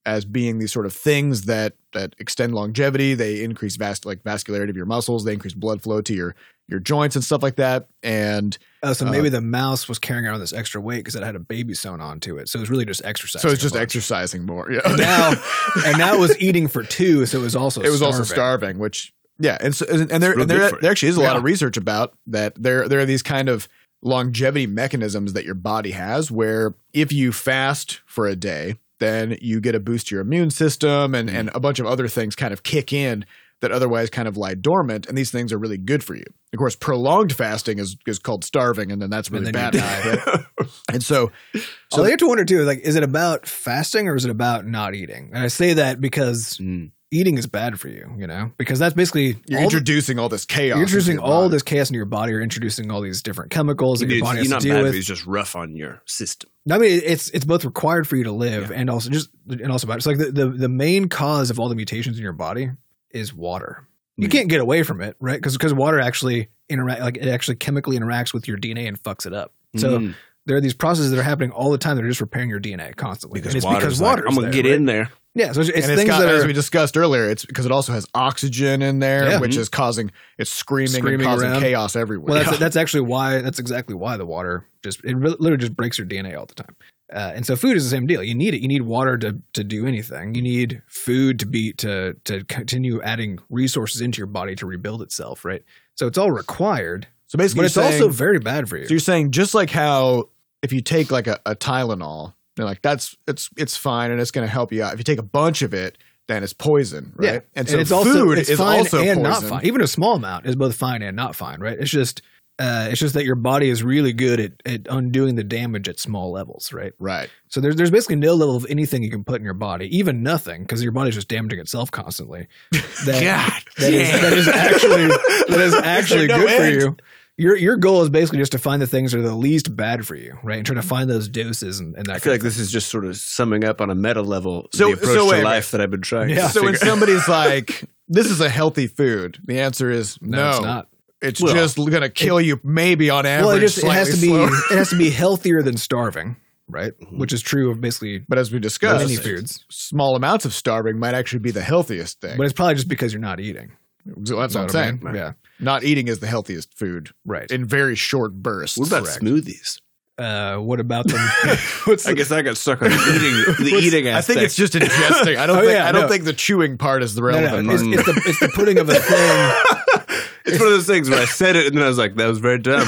as being these sort of things that that extend longevity. They increase vast like vascularity of your muscles. They increase blood flow to your your joints and stuff like that. And oh, so maybe uh, the mouse was carrying around this extra weight because it had a baby sewn onto it. So it was really just exercising. So it's just exercising more. Yeah. And now, and now it was eating for two. So it was also it was starving. also starving, which yeah, and so, and there and there, there actually is a yeah. lot of research about that. There there are these kind of longevity mechanisms that your body has where if you fast for a day, then you get a boost to your immune system and, and a bunch of other things kind of kick in that otherwise kind of lie dormant. And these things are really good for you. Of course, prolonged fasting is, is called starving. And then that's really then bad. Right? And so, so well, you have to wonder too, like, is it about fasting or is it about not eating? And I say that because mm. eating is bad for you, you know, because that's basically you're all introducing the, all this chaos. You're introducing all this chaos in your body. You're introducing all these different chemicals that you your body has not to deal bad with. It's just rough on your system. I mean, it's it's both required for you to live yeah. and also just and also bad. It's like the, the the main cause of all the mutations in your body is water. You mm. can't get away from it, right? Because because water actually interact like it actually chemically interacts with your D N A and fucks it up. So mm. there are these processes that are happening all the time that are just repairing your D N A constantly. Because and it's because water. Like, I'm gonna there, get right? in there. Yeah, so it's, it's and things it's got, that are, as we discussed earlier, it's because it also has oxygen in there, yeah. which mm-hmm. is causing it's screaming, screaming and causing around. chaos everywhere. Well, that's, that's actually why that's exactly why the water just it really, literally just breaks your D N A all the time. Uh, and so food is the same deal. You need it. You need water to to do anything. You need food to be to to continue adding resources into your body to rebuild itself, right? So it's all required. So basically, but it's saying, also very bad for you. So you're saying just like how if you take like a, a Tylenol, they're like that's it's it's fine and it's going to help you out. If you take a bunch of it, then it's poison, right? Yeah. And so and it's food also, it's is fine also and poison. not fine. Even a small amount is both fine and not fine, right? It's just uh, it's just that your body is really good at, at undoing the damage at small levels, right? Right. So there's there's basically no level of anything you can put in your body, even nothing, because your body's just damaging itself constantly. That, God, that is that is actually that is actually no good end. for you. Your your goal is basically just to find the things that are the least bad for you, right? And try to find those doses and, and that. I feel like this is just sort of summing up on a meta level so, the approach so to wait, life that I've been trying. Yeah. To so when figure. somebody's like, "This is a healthy food," the answer is no. no it's not. It's well, just going to kill it, you, maybe on average. Well, it, just, it has to be slower. it has to be healthier than starving, right? Mm-hmm. Which is true of basically. But as we discussed, many foods, small amounts of starving might actually be the healthiest thing. But it's probably just because you're not eating. So that's what I'm saying. I mean? Yeah, not eating is the healthiest food, right? In very short bursts. What about Correct. smoothies? Uh, what about them? What's I the, guess I got stuck on the eating. The eating aspect. I think it's just ingesting. I don't oh, think. Yeah, I don't no. think the chewing part is the relevant. No, no, it's, it's, the, it's the putting of a thing. It's one of those things where I said it and then I was like, "That was very dumb,"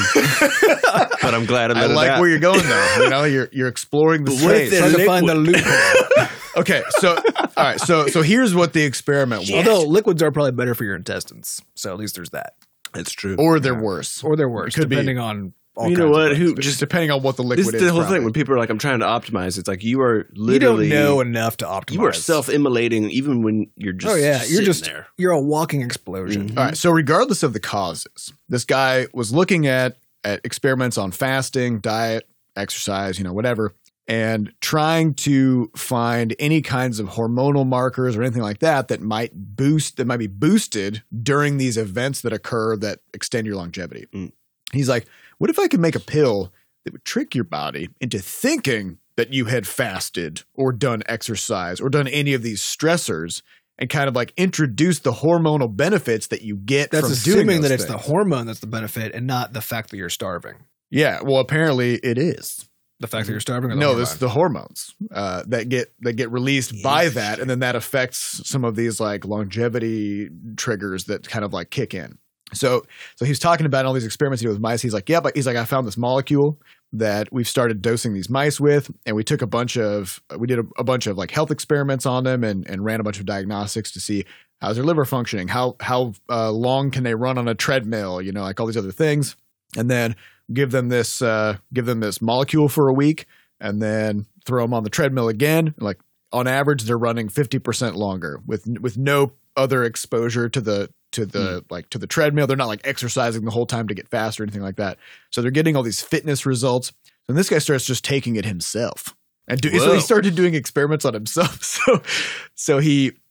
but I'm glad I let I it like out. where you're going though. You know, you're you're exploring the space. Trying to find the loophole. Okay, so all right, so so here's what the experiment was. Although liquids are probably better for your intestines, so at least there's that. It's true, or they're worse, or they're worse, could depending be. on. All you know what? Who just depending on what the liquid this is. is the whole probably. thing. When people are like, "I'm trying to optimize," it's like you are literally you don't know enough to optimize. You are self-immolating even when you're just. Oh yeah, you're just there. You're a walking explosion. Mm-hmm. All right. So regardless of the causes, this guy was looking at at experiments on fasting, diet, exercise, you know, whatever, and trying to find any kinds of hormonal markers or anything like that that might boost that might be boosted during these events that occur that extend your longevity. Mm. He's like, what if I could make a pill that would trick your body into thinking that you had fasted or done exercise or done any of these stressors and kind of like introduce the hormonal benefits that you get that's from assuming doing those that it's things. the hormone that's the benefit and not the fact that you're starving. Yeah, well, apparently it is. The fact that you're starving? Or the no, hormone? this is the hormones uh, that get that get released by that, and then that affects some of these like longevity triggers that kind of like kick in. So, so he's talking about all these experiments he did with mice. He's like, yeah, but he's like, I found this molecule that we've started dosing these mice with, and we took a bunch of, we did a, a bunch of like health experiments on them, and and ran a bunch of diagnostics to see how's their liver functioning, how how uh, long can they run on a treadmill, you know, like all these other things, and then give them this uh, give them this molecule for a week, and then throw them on the treadmill again. Like on average, they're running fifty percent longer with with no other exposure to the to the mm. like to the treadmill. They're not like exercising the whole time to get faster or anything like that. So they're getting all these fitness results. And this guy starts just taking it himself. And do, so he started doing experiments on himself. So so he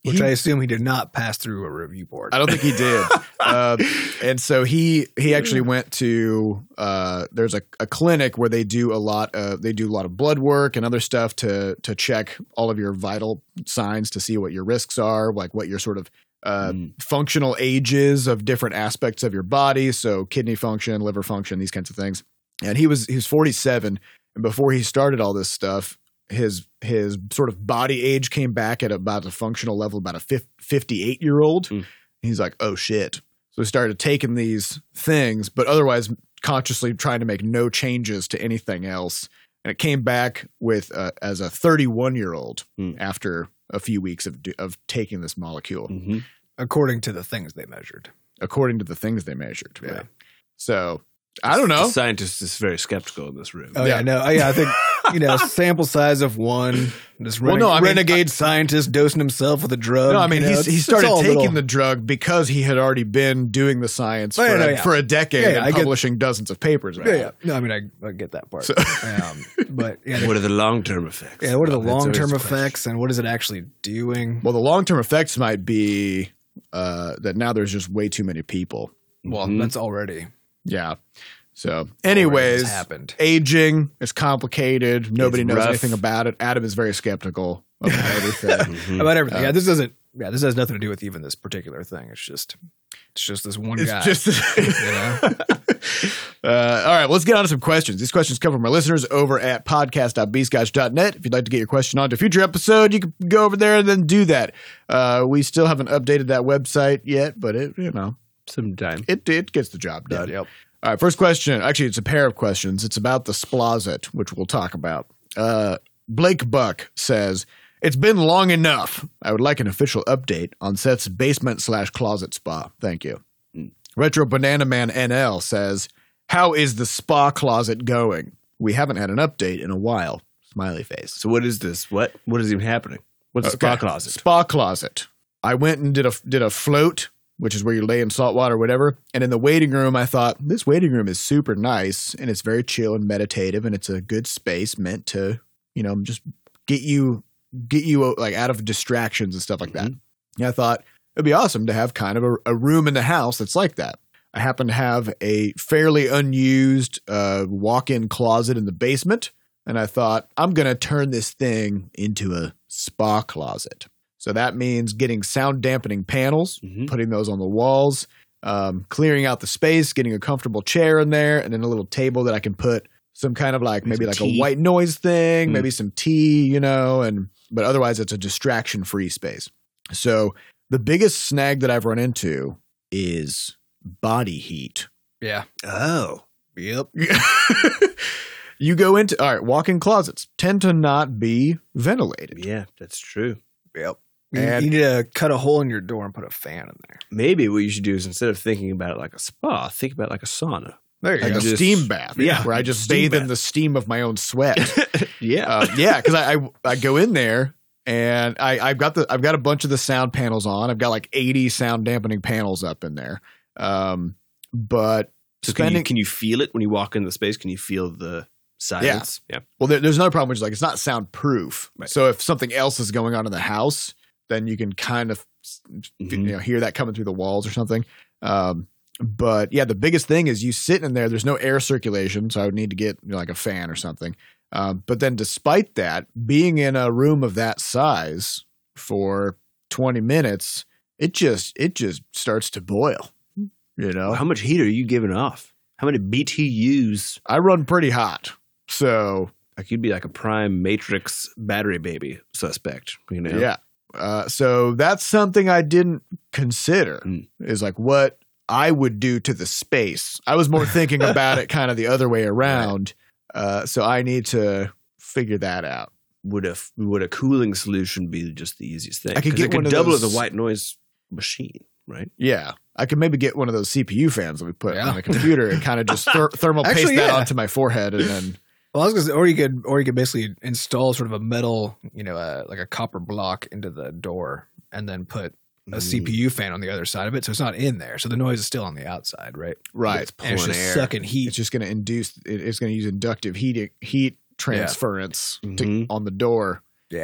Which he- I assume he did not pass through a review board. I don't think he did. uh, and so he he actually went to uh, there's a, a clinic where they do a lot of they do a lot of blood work and other stuff to to check all of your vital signs to see what your risks are, like what your sort of uh, Mm. functional ages of different aspects of your body, so kidney function, liver function, these kinds of things. And he was he was forty-seven, and before he started all this stuff, his his sort of body age came back at about a functional level, about a fifty-eight year old. Mm. He's like, oh shit. So he started taking these things, but otherwise consciously trying to make no changes to anything else. And it came back with uh, as a thirty-one year old Mm. after a few weeks of of taking this molecule, Mm-hmm. According to the things they measured. according to the things they measured. Yeah. Right? So I don't know. The scientist is very skeptical in this room. Oh Yeah. yeah, no, oh, yeah. I think you know, sample size of one. This Well, rene- no, I mean, renegade scientist dosing himself with a drug. No, I mean you know, he's, it's- he it's started all a taking little- the drug because he had already been doing the science Oh, for, yeah, no, a, yeah. for a decade Yeah, yeah, and I get- publishing dozens of papers about Yeah, it. yeah. No, I mean, I, I get that part. So- um, but yeah, What are the long term effects? yeah, what are the Well, that's long term always the question. effects, and what is it actually doing? Well, the long term effects might be uh, that now there's just way too many people. Well, Mhm. that's already Yeah. So, already anyways, has happened. aging is complicated. Nobody It's knows rough. anything about it. Adam is very skeptical about everything. Mhm. About everything. Uh, yeah, this doesn't. Yeah, this has nothing to do with even this particular thing. It's just, it's just this one It's guy. just. you know? Uh, all right, let's get on to some questions. These questions come from our listeners over at podcast dot b scotch dot net. If you'd like to get your question on to a future episode, you can go over there and then do that. Uh, we still haven't updated that website yet, but it, you know, Sometime. it it gets the job done. Yep. All right, first question. Actually, it's a pair of questions. It's about the Splozet, which we'll talk about. Uh, Blake Buck says, it's been long enough. I would like an official update on Seth's basement slash closet spa. Thank you. Mm. Retro Banana Man N L says, how is the spa closet going? We haven't had an update in a while. Smiley face. So what is this? What what is even happening? What's a Okay. spa closet? Spa closet. I went and did a did a float, which is where you lay in salt water or whatever. And in the waiting room, I thought, this waiting room is super nice and it's very chill and meditative and it's a good space meant to, you know, just get you get you uh, like out of distractions and stuff like that. Yeah, I thought it'd be awesome to have kind of a, a room in the house that's like that. I happen to have a fairly unused uh, walk-in closet in the basement, and I thought I'm going to turn this thing into a spa closet. So that means getting sound dampening panels, Mhm. putting those on the walls, um, clearing out the space, getting a comfortable chair in there, and then a little table that I can put some kind of like maybe Some like tea. a white noise thing, Mm. maybe some tea, you know, and but otherwise it's a distraction-free space. So the biggest snag that I've run into is body heat. Yeah. Oh. Yep. You go into all right, walk-in closets tend to not be ventilated. Yeah, that's true. Yep. You, And- you need to cut a hole in your door and put a fan in there. Maybe what you should do is instead of thinking about it like a spa, think about it like a sauna. There you Like go. a just- steam bath, yeah, where I just steam bathe in bath. the steam of my own sweat. Yeah. uh, yeah, because I, I I go in there and I I've got the I've got a bunch of the sound panels on. I've got like eighty sound dampening panels up in there. Um, but so can spending you, can you feel it when you walk in the space? Can you feel the silence? Yeah. well, there, there's another problem, which is like it's not soundproof. Right. So if something else is going on in the house, then you can kind of Mhm. you know hear that coming through the walls or something. Um, but yeah, the biggest thing is you sitting in there. There's no air circulation, so I would need to get you know, like a fan or something. Um, but then, despite that, being in a room of that size for twenty minutes, it just it just starts to boil. You know, Well, how much heat are you giving off? How many B T Us? I run pretty hot, so Like you'd be like a prime Matrix battery baby suspect. You know? yeah. Uh, so that's something I didn't consider. Mm. Is like what I would do to the space. I was more thinking about it kind of the other way around. Uh, so I need to figure that out. Would a would a cooling solution be just the easiest thing? I could 'Cause get it could one of double those- as a white noise machine, right? Yeah, I could maybe get one of those C P U fans that we put Yeah. on the computer and kind of just ther- thermal paste Actually, that yeah. onto my forehead, and then Well, I was gonna say, or you could, or you could basically install sort of a metal, you know, uh, like a copper block into the door, and then put a C P U fan on the other side of it, so it's not in there, so the noise is still on the outside, right? right, It's And it's pulling just air. sucking heat. it's just going to induce. It, it's going to use inductive heat heat transference to, Mhm. on the door. Yeah.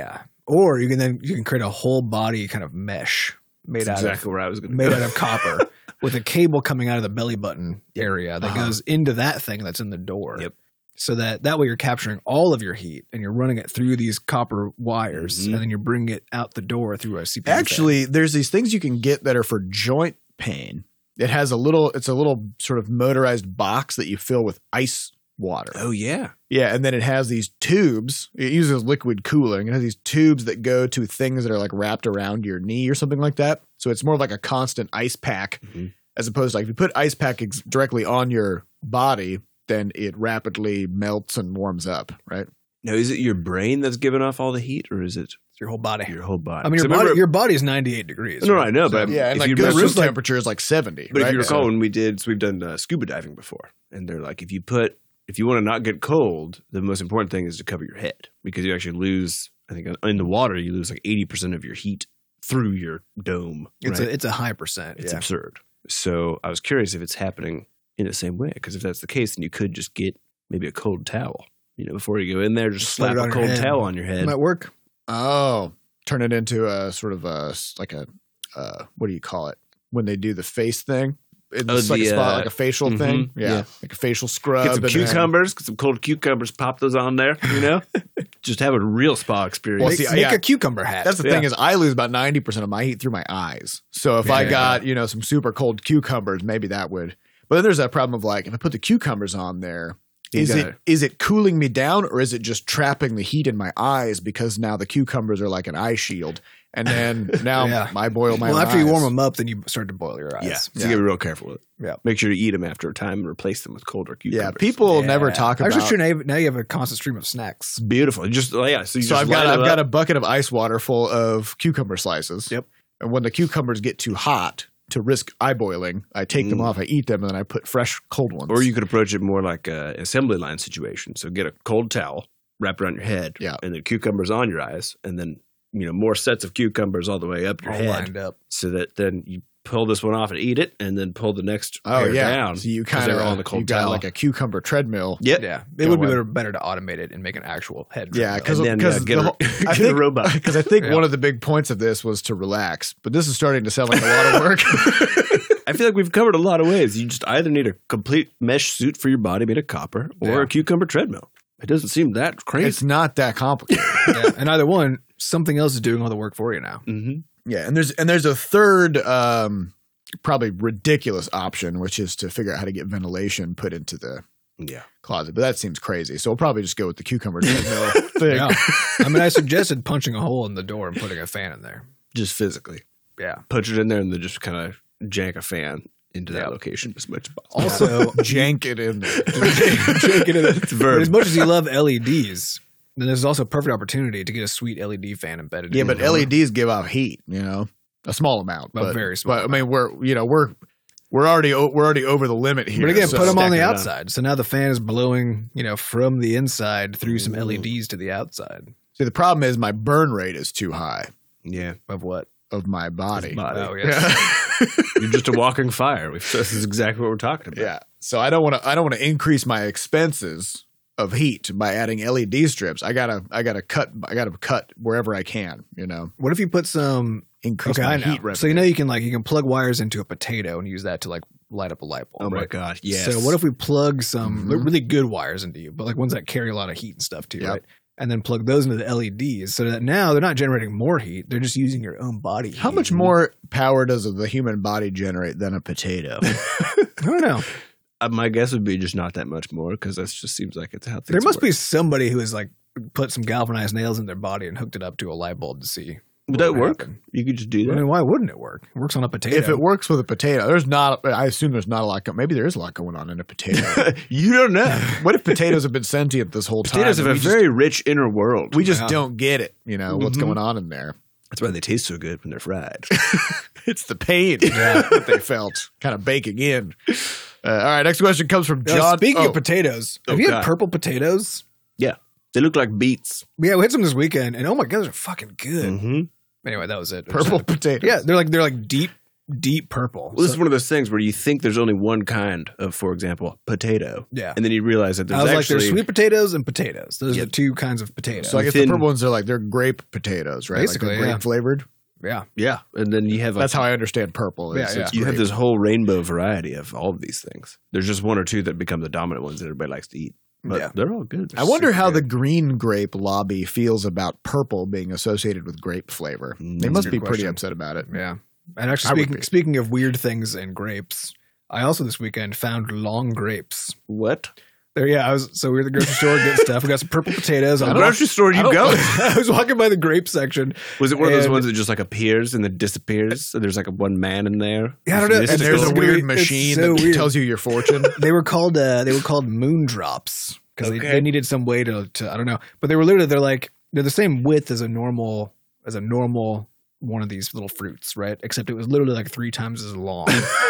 Or you can then you can create a whole body kind of mesh made That's out exactly of where I was going to made go. out of copper with a cable coming out of the belly button area that Uh-huh. goes into that thing that's in the door. Yep. So that that way you're capturing all of your heat and you're running it through these copper wires Mhm. and then you're bringing it out the door through a C P U. fan. Actually, there's these things you can get that are for joint pain. It has a little, it's a little sort of motorized box that you fill with ice water. Oh, yeah. Yeah, and then it has these tubes. It uses liquid cooling. It has these tubes that go to things that are like wrapped around your knee or something like that. So it's more like a constant ice pack, Mhm. as opposed to like if you put ice pack ex- directly on your body, then it rapidly melts and warms up, right? Now, is it your brain that's giving off all the heat, or is it It's your whole body. your whole body? I mean, your So body remember- your body's ninety-eight degrees. No, right? I know, So- but Yeah, and if like you good remember- room like- temperature is like seventy. But right? if you recall, So- when we did, so we've done uh, scuba diving before, and they're like, if you put, if you want to not get cold, the most important thing is to cover your head because you actually lose. I think in the water, you lose like eighty percent of your heat through your dome. It's right? a it's a high percent. It's yeah. absurd. So I was curious if it's happening in the same way, because if that's the case, then you could just get maybe a cold towel. You know, before you go in there, just Just slap slap it a on your cold head. towel on your head. Might work. Oh, turn it into a sort of a like a uh, what do you call it when they do the face thing? It's Oh, like a the, spot, uh, like a facial mhm, thing. Yeah, yeah. like a facial scrub. Get some and then- cucumbers, get some cold cucumbers, pop those on there. You know, just have a real spa experience. Well, Make, see, make yeah. a cucumber hat. That's the Yeah. thing is I lose about ninety percent of my heat through my eyes. So if I Yeah. got, you know, some super cold cucumbers, maybe that would. But then there's that problem of like if I put the cucumbers on there, You is gotta- it is it cooling me down or is it just trapping the heat in my eyes because now the cucumbers are like an eye shield and then now Yeah. I boil my well, own after you eyes. warm them up, then you start to boil your eyes. yeah, so Yeah. you gotta be real careful with it. Yeah. Make sure to eat them after a time and replace them with colder cucumbers. Yeah, people never Yeah. talk about. Actually, sure, now you, have, now you have a constant stream of snacks. It's beautiful. You just oh, yeah. So, you So just I've got line I've them got a up. bucket of ice water full of cucumber slices. Yep. And when the cucumbers get too hot to risk eye boiling, I take them Mm. off, I eat them, and then I put fresh cold ones. Or you could approach it more like a assembly line situation. So get a cold towel, wrap it around your head, Yeah. and then cucumbers on your eyes, and then you know more sets of cucumbers all the way up your All head, lined up. so that then you pull this one off and eat it, and then pull the next oh pair yeah, down. so you 'cause kind they're of all on the cold you got towel. like a cucumber treadmill. Yep. Yeah, Go it would be away. better, better to automate it and make an actual head. Yeah, treadmill. because And then, because uh, get a- I get a think, robot. Because I think Yeah. one of the big points of this was to relax, but this is starting to sound like a lot of work. I feel like we've covered a lot of ways. You just either need a complete mesh suit for your body made of copper, or Yeah. a cucumber treadmill. It doesn't seem that crazy. It's not that complicated. yeah, and either one, something else is doing all the work for you now. mm-hmm. Yeah, and there's and there's a third, um, probably ridiculous option, which is to figure out how to get ventilation put into the Yeah. closet. But that seems crazy, so we'll probably just go with the cucumber treadmill thing. Yeah. I mean, I suggested punching a hole in the door and putting a fan in there. Just physically. Yeah. Punch it in there and then just kind of jank a fan into that Yeah. location as much as possible. Also, Jank it in there. Jake it in there. It's a verb. But as much as you love L E Ds, then there's also a perfect opportunity to get a sweet L E D fan embedded. Yeah, in but the L E door. Ds give off heat, you know, a small amount, A but very small But I mean, we're you know we're we're already o- we're already over the limit here. But again, so- put them on the Stack it on. outside. So now the fan is blowing, you know, from the inside through some Ooh. L E Ds to the outside See, the problem is my burn rate is too high Yeah. of what? of my body. Body. Oh, yes. You're just a walking fire. We've, this is exactly what we're talking about. Yeah. So I don't want to I don't want to increase my expenses of heat by adding L E D strips. I gotta I gotta cut I gotta cut wherever I can. You know, What if you put some? increase Okay, my I know. heat revenue. So you know you can like you can plug wires into a potato and use that to like light up a light bulb. Oh my right? God. Yes. So what if we plug some Mhm. really good wires into you, but like ones that carry a lot of heat and stuff too, Yep. right? And then plug those into the L E Ds so that now they're not generating more heat; they're just using your own body. How heat. much more power does the human body generate than a potato? I don't know. Uh, my guess would be just not that much more because that just seems like it's how things There must work. be somebody who has like put some galvanized nails in their body and hooked it up to a light bulb to see. Would what that would work? happen. You could just do I that. mean, why wouldn't it work? It works on a potato. If it works with a potato, there's not. I assume there's not a lot. Go- Maybe there is a lot going on in a potato. you don't know. What if potatoes have been sentient this whole time? Potatoes have and a we just- very rich inner world. we just Yeah. don't get it. You know what's Mhm. going on in there. That's why they taste so good when they're fried. It's the pain that they felt kind of baking in. Uh, all right, next question comes from Now, John. speaking oh, of potatoes, Oh, have you had God. purple potatoes? yeah. They look like beets. Yeah, we had some this weekend, and oh my god, they're fucking good. Mm-hmm. Anyway, that was it. purple potato. Yeah, they're like they're like deep deep purple. Well, this So- is one of those things where you think there's only one kind of, for example, potato. Yeah. And then you realize that there's I was like, actually there's sweet potatoes and potatoes. Those Yeah. are the two kinds of potatoes. So I guess Thin- the purple ones are like they're grape potatoes, right? Basically, like they're grape yeah. flavored. yeah. yeah, and then you have a, That's how I understand purple. Is Yeah, yeah. it's you have grape. this whole rainbow variety of all of these things. There's just one or two that become the dominant ones that everybody likes to eat. But Yeah. they're all good. I wonder super how good. the green grape lobby feels about purple being associated with grape flavor. Mm, They that's must a be good pretty question. upset about it. Yeah. And actually, I would speaking be. speaking of weird things in grapes, I also this weekend found long grapes. What? There, yeah, I was so we were at the grocery store getting stuff. We got some purple potatoes. The I'm- grocery store I you don't- go? I was walking by the grape section. Was it one of those And- ones that just like appears and then disappears? So there's like a one man in there. Yeah, I don't know. It's And It's there's a so weird weird. machine It's so that weird. tells you your fortune. They were called uh, they were called moon drops because Okay. they, they needed some way to, to I don't know, but they were literally they're like they're the same width as a normal as a normal one of these little fruits, right? Except it was literally like three times as long.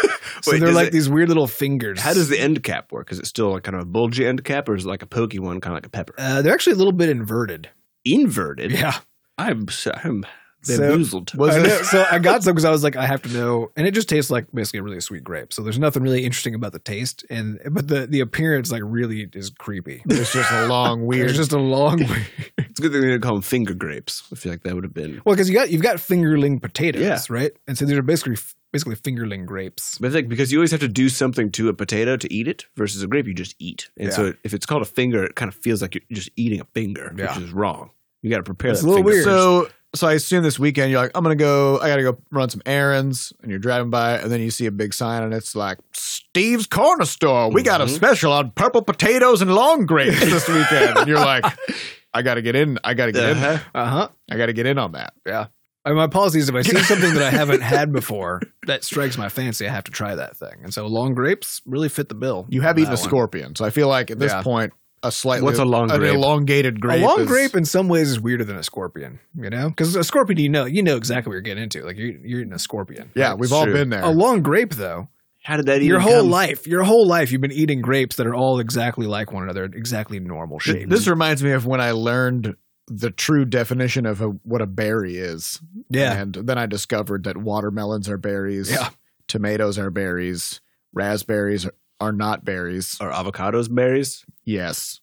So Wait, they're does like it- these weird little fingers. How does the end cap work? Is it still like kind of a bulgy end cap, or is it like a pokey one, kind of like a pepper? uh, they're actually a little bit inverted. Inverted. Yeah. I'm I'm So- bamboozled. Was I it- know, so I got some because I was like, I have to know, and it just tastes like basically a really sweet grape. So there's nothing really interesting about the taste, and but the the appearance like really is creepy. It's just a long, weird. It's just a long way. It's a good thing they didn't call them finger grapes. I feel like that would have been. Well, because you got you've got fingerling potatoes, Yeah. right? And so these are basically basically fingerling grapes. But I think because you always have to do something to a potato to eat it versus a grape, you just eat. And Yeah. so if it's called a finger, it kind of feels like you're just eating a finger, Yeah. which is wrong. You got to prepare It's that a little finger. weird. So, so I assume this weekend you're like, I'm gonna go. I gotta go run some errands, and you're driving by, and then you see a big sign, and it's like Steve's Corner Store. We got a Mhm. special on purple potatoes and long grapes this weekend. And you're like, I gotta get in. I gotta get in. Uh-huh. Uh huh. I gotta get in on that. Yeah. I mean, my policy is if I see something that I haven't had before that strikes my fancy, I have to try that thing. And so long grapes really fit the bill. You have on eaten a that one. scorpion, so I feel like at this Yeah. point, a slightly What's a long an grape? elongated grape. a long is- grape in some ways is weirder than a scorpion, you know? Because a scorpion, you know, you know exactly what you're getting into. Like you're, you're eating a scorpion. Yeah, we've all True. been there. A long grape, though, How did that even your whole come? life, your whole life, you've been eating grapes that are all exactly like one another, exactly normal Th- shapes. This reminds me of when I learned the true definition of a, what a berry is. yeah. And then I discovered that watermelons are berries. Yeah. Tomatoes are berries. Raspberries are, are not berries. Are avocados berries? Yes.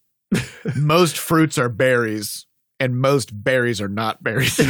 Most fruits are berries, and most berries are not berries.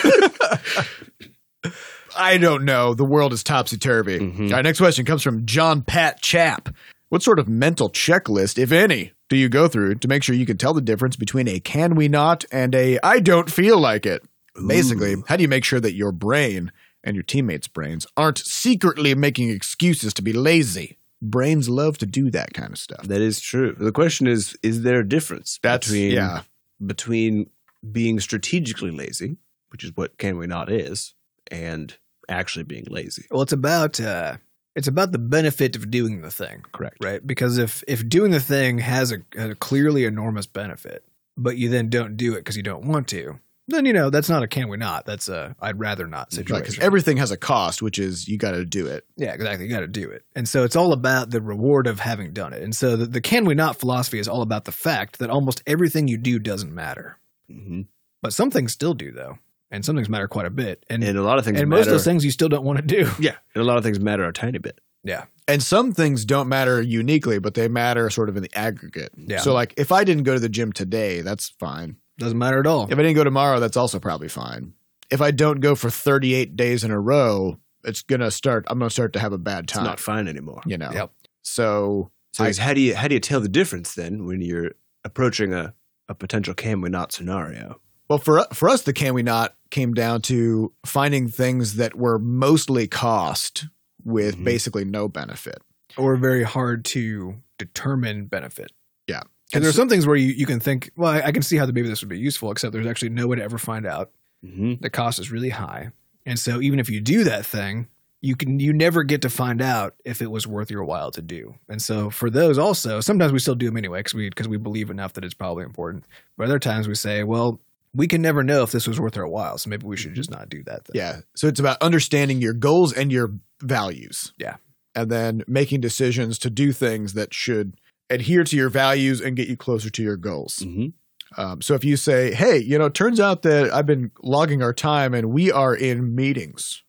I don't know. The world is topsy-turvy. Mhm. All right, next question comes from John Pat Chap. What sort of mental checklist, if any, do you go through to make sure you can tell the difference between a can we not and a I don't feel like it? Basically, how do you make sure that your brain and your teammates' brains aren't secretly making excuses to be lazy? Brains love to do that kind of stuff. That is true. The question is: Is there a difference That's between yeah. between being strategically lazy, which is what can we not is, and actually being lazy? Well, it's about uh, it's about the benefit of doing the thing, Correct. right? Because if if doing the thing has a, a clearly enormous benefit, but you then don't do it because you don't want to, then you know that's not a can we not. That's a I'd rather not Right, situation. because everything has a cost, which is you got to do it. Yeah, exactly. You got to do it. And so it's all about the reward of having done it. And so the, the can we not philosophy is all about the fact that almost everything you do doesn't matter. hmm But some things still do, though. And some things matter quite a bit. And, And a lot of things and matter. most of those things you still don't want to do. yeah, and a lot of things matter a tiny bit. Yeah. And some things don't matter uniquely, but they matter sort of in the aggregate. Yeah. So, like, if I didn't go to the gym today, that's fine. Doesn't matter at all. If I didn't go tomorrow, that's also probably fine. If I don't go for thirty-eight days in a row, it's gonna start. I'm gonna start to have a bad It's time. not fine anymore. You know. Yep. So, So I- it's how do you how do you tell the difference then when you're approaching a, a potential can we not scenario? well, for for us, the can we not came down to finding things that were mostly cost with Mhm. basically no benefit. Or very hard to determine benefit. Yeah. And there's some things where you, you can think, well, I, I can see how the, maybe this would be useful, except there's actually no way to ever find out. Mm-hmm. The cost is really high. And so even if you do that thing, you can you never get to find out if it was worth your while to do. And so for those also, sometimes we still do them anyway because we because we believe enough that it's probably important. But other times we say, well, we can never know if this was worth our while, so maybe we should just not do that thing. Yeah. So it's about understanding your goals and your values. Yeah. And then making decisions to do things that should adhere to your values and get you closer to your goals. Mm-hmm. Um, so if you say, hey, you know, it turns out that I've been logging our time and we are in meetings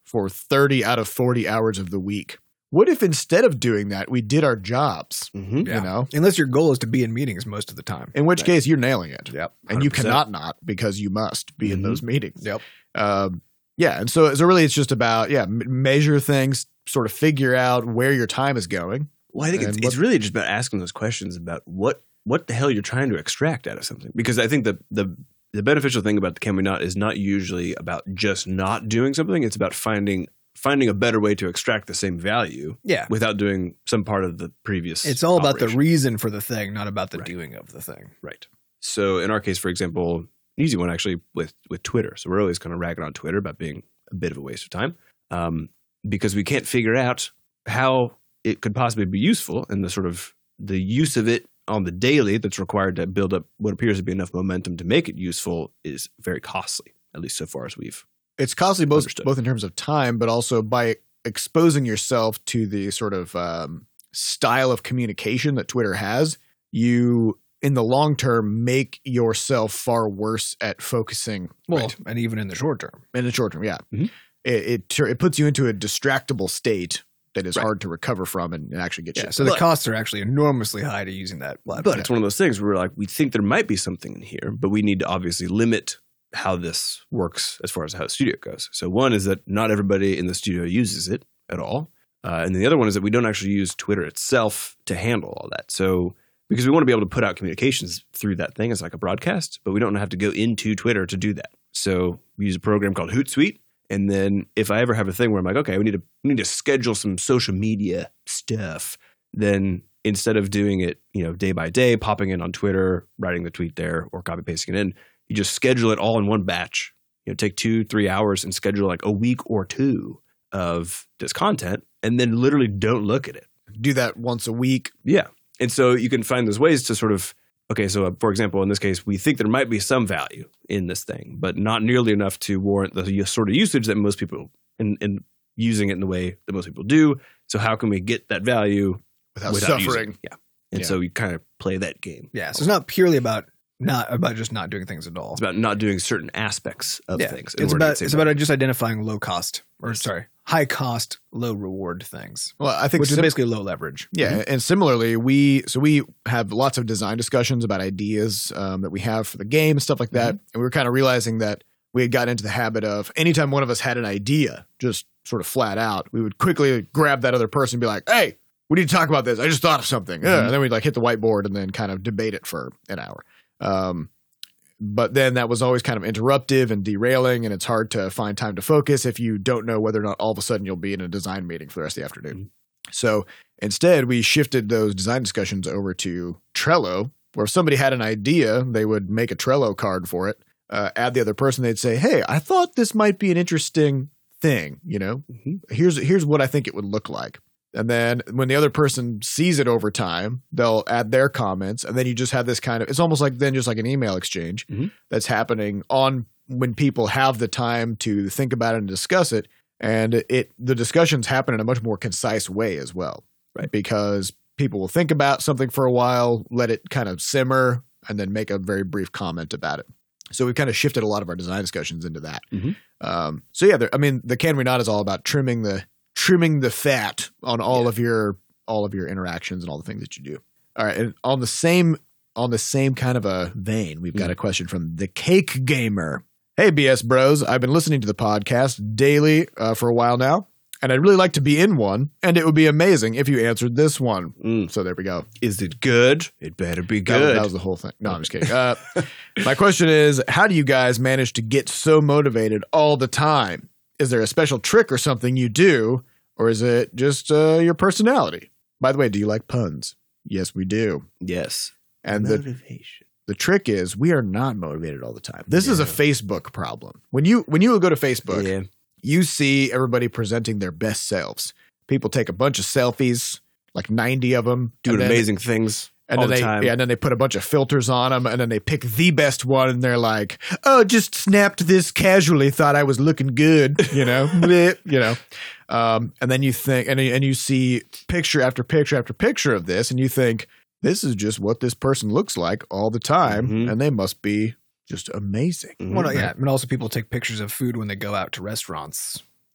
for thirty out of forty hours of the week. What if instead of doing that, we did our jobs? Mm-hmm. Yeah. You know, Unless your goal is to be in meetings most of the time. in which case you're nailing it. Yep. And you one hundred percent. cannot not because you must be in Mhm. those meetings. Yep. Um, yeah. And so, so really it's just about, yeah, m- measure things, sort of figure out where your time is going. Well, I think it's, And it's what- really just about asking those questions about what what the hell you're trying to extract out of something. Because I think the the the beneficial thing about the Can We Not is not usually about just not doing something. It's about finding finding a better way to extract the same value Yeah. without doing some part of the previous. It's all about the operation. reason for the thing, not about the Right. doing of the thing. Right. So in our case, for example, an easy one actually with with Twitter. So we're always kind of ragging on Twitter about being a bit of a waste of time um, because we can't figure out how it could possibly be useful, and the sort of the use of it on the daily that's required to build up what appears to be enough momentum to make it useful is very costly, at least so far as we've. It's costly both, Understood. both in terms of time, but also by exposing yourself to the sort of um, style of communication that Twitter has. You, in the long term, make yourself far worse at focusing. Well, Right. and even in the short term. In the short term, yeah. Mhm. It, it tur- it puts you into a distractible state that is Right. hard to recover from and, and actually get Yeah. shit So the But- costs are actually enormously high to using that platform. But it's one of those things where we're like, we think there might be something in here, but we need to obviously limit how this works as far as how the studio goes. So one is that not everybody in the studio uses it at all. Uh, and the other one is that we don't actually use Twitter itself to handle all that. So because we want to be able to put out communications through that thing as like a broadcast, but we don't have to go into Twitter to do that. So we use a program called Hootsuite. And then if I ever have a thing where I'm like, okay, we need to we need to schedule some social media stuff, then instead of doing it, you know, day by day, popping in on Twitter, writing the tweet there, or copy pasting it in, you just schedule it all in one batch. You know, take two, three hours and schedule like a week or two of this content, and then literally don't look at it. Do that once a week. Yeah. And so you can find those ways to sort of, okay, so uh, for example, in this case, we think there might be some value in this thing, but not nearly enough to warrant the u- sort of usage that most people, in, in using it in the way that most people do. So how can we get that value Without using suffering. it? Yeah. And Yeah. so you kind of play that game. Yeah. So it's not purely about not about just not doing things at all. It's about not doing certain aspects of yeah. things. in It's order to about get the it's same about value. just identifying low cost or sorry, high cost, low reward things. Well, I think Which is sim- basically low leverage. Yeah, and similarly, we so we have lots of design discussions about ideas um, that we have for the game and stuff like that, and we were kind of realizing that we had gotten into the habit of anytime one of us had an idea, just sort of flat out, we would quickly grab that other person and be like, "Hey, we need to talk about this. I just thought of something," Uh, and then we'd like hit the whiteboard and then kind of debate it for an hour. Um, but then that was always kind of interruptive and derailing, and it's hard to find time to focus if you don't know whether or not all of a sudden you'll be in a design meeting for the rest of the afternoon. So instead, we shifted those design discussions over to Trello, where if somebody had an idea, they would make a Trello card for it, uh, add the other person. They'd say, "Hey, I thought this might be an interesting thing. You know, Mhm. here's here's what I think it would look like." And then when the other person sees it over time, they'll add their comments, and then you just have this kind of. It's almost like then just like an email exchange Mhm. that's happening on when people have the time to think about it and discuss it. And it the discussions happen in a much more concise way as well, Right. because people will think about something for a while, let it kind of simmer, and then make a very brief comment about it. So we've kind of shifted a lot of our design discussions into that. Mhm. Um, so yeah, there, I mean, the Can We Not is all about trimming the trimming the fat on all Yeah. of your all of your interactions and all the things that you do. All right, and on the same on the same kind of a vein, we've got Mm. a question from the Cake Gamer. Hey, B S Bros. I've been listening to the podcast daily uh, for a while now, and I'd really like to be in one, and it would be amazing if you answered this one. Mm. So there we go. Is it good? It better be That was, good. that was the whole thing. No, I'm just kidding. Uh, my question is, how do you guys manage to get so motivated all the time? Is there a special trick or something you do, or is it just uh, your personality? By the way, do you like puns? Yes, we do. yes. And the Motivation. The trick is we are not motivated all the time. This is a Facebook problem. When you when you go to Facebook, Yeah. you see everybody presenting their best selves. People take a bunch of selfies, like ninety of them, Doing and then- amazing things and all then the they time. yeah, and then they put a bunch of filters on them, and then they pick the best one, and they're like, "Oh, just snapped this casually, thought I was looking good," you know, Bleh, you know. Um, and then you think, and and you see picture after picture after picture of this, and you think, this is just what this person looks like all the time, Mhm. and they must be just amazing. Mhm. Well, no, yeah, and also people take pictures of food when they go out to restaurants.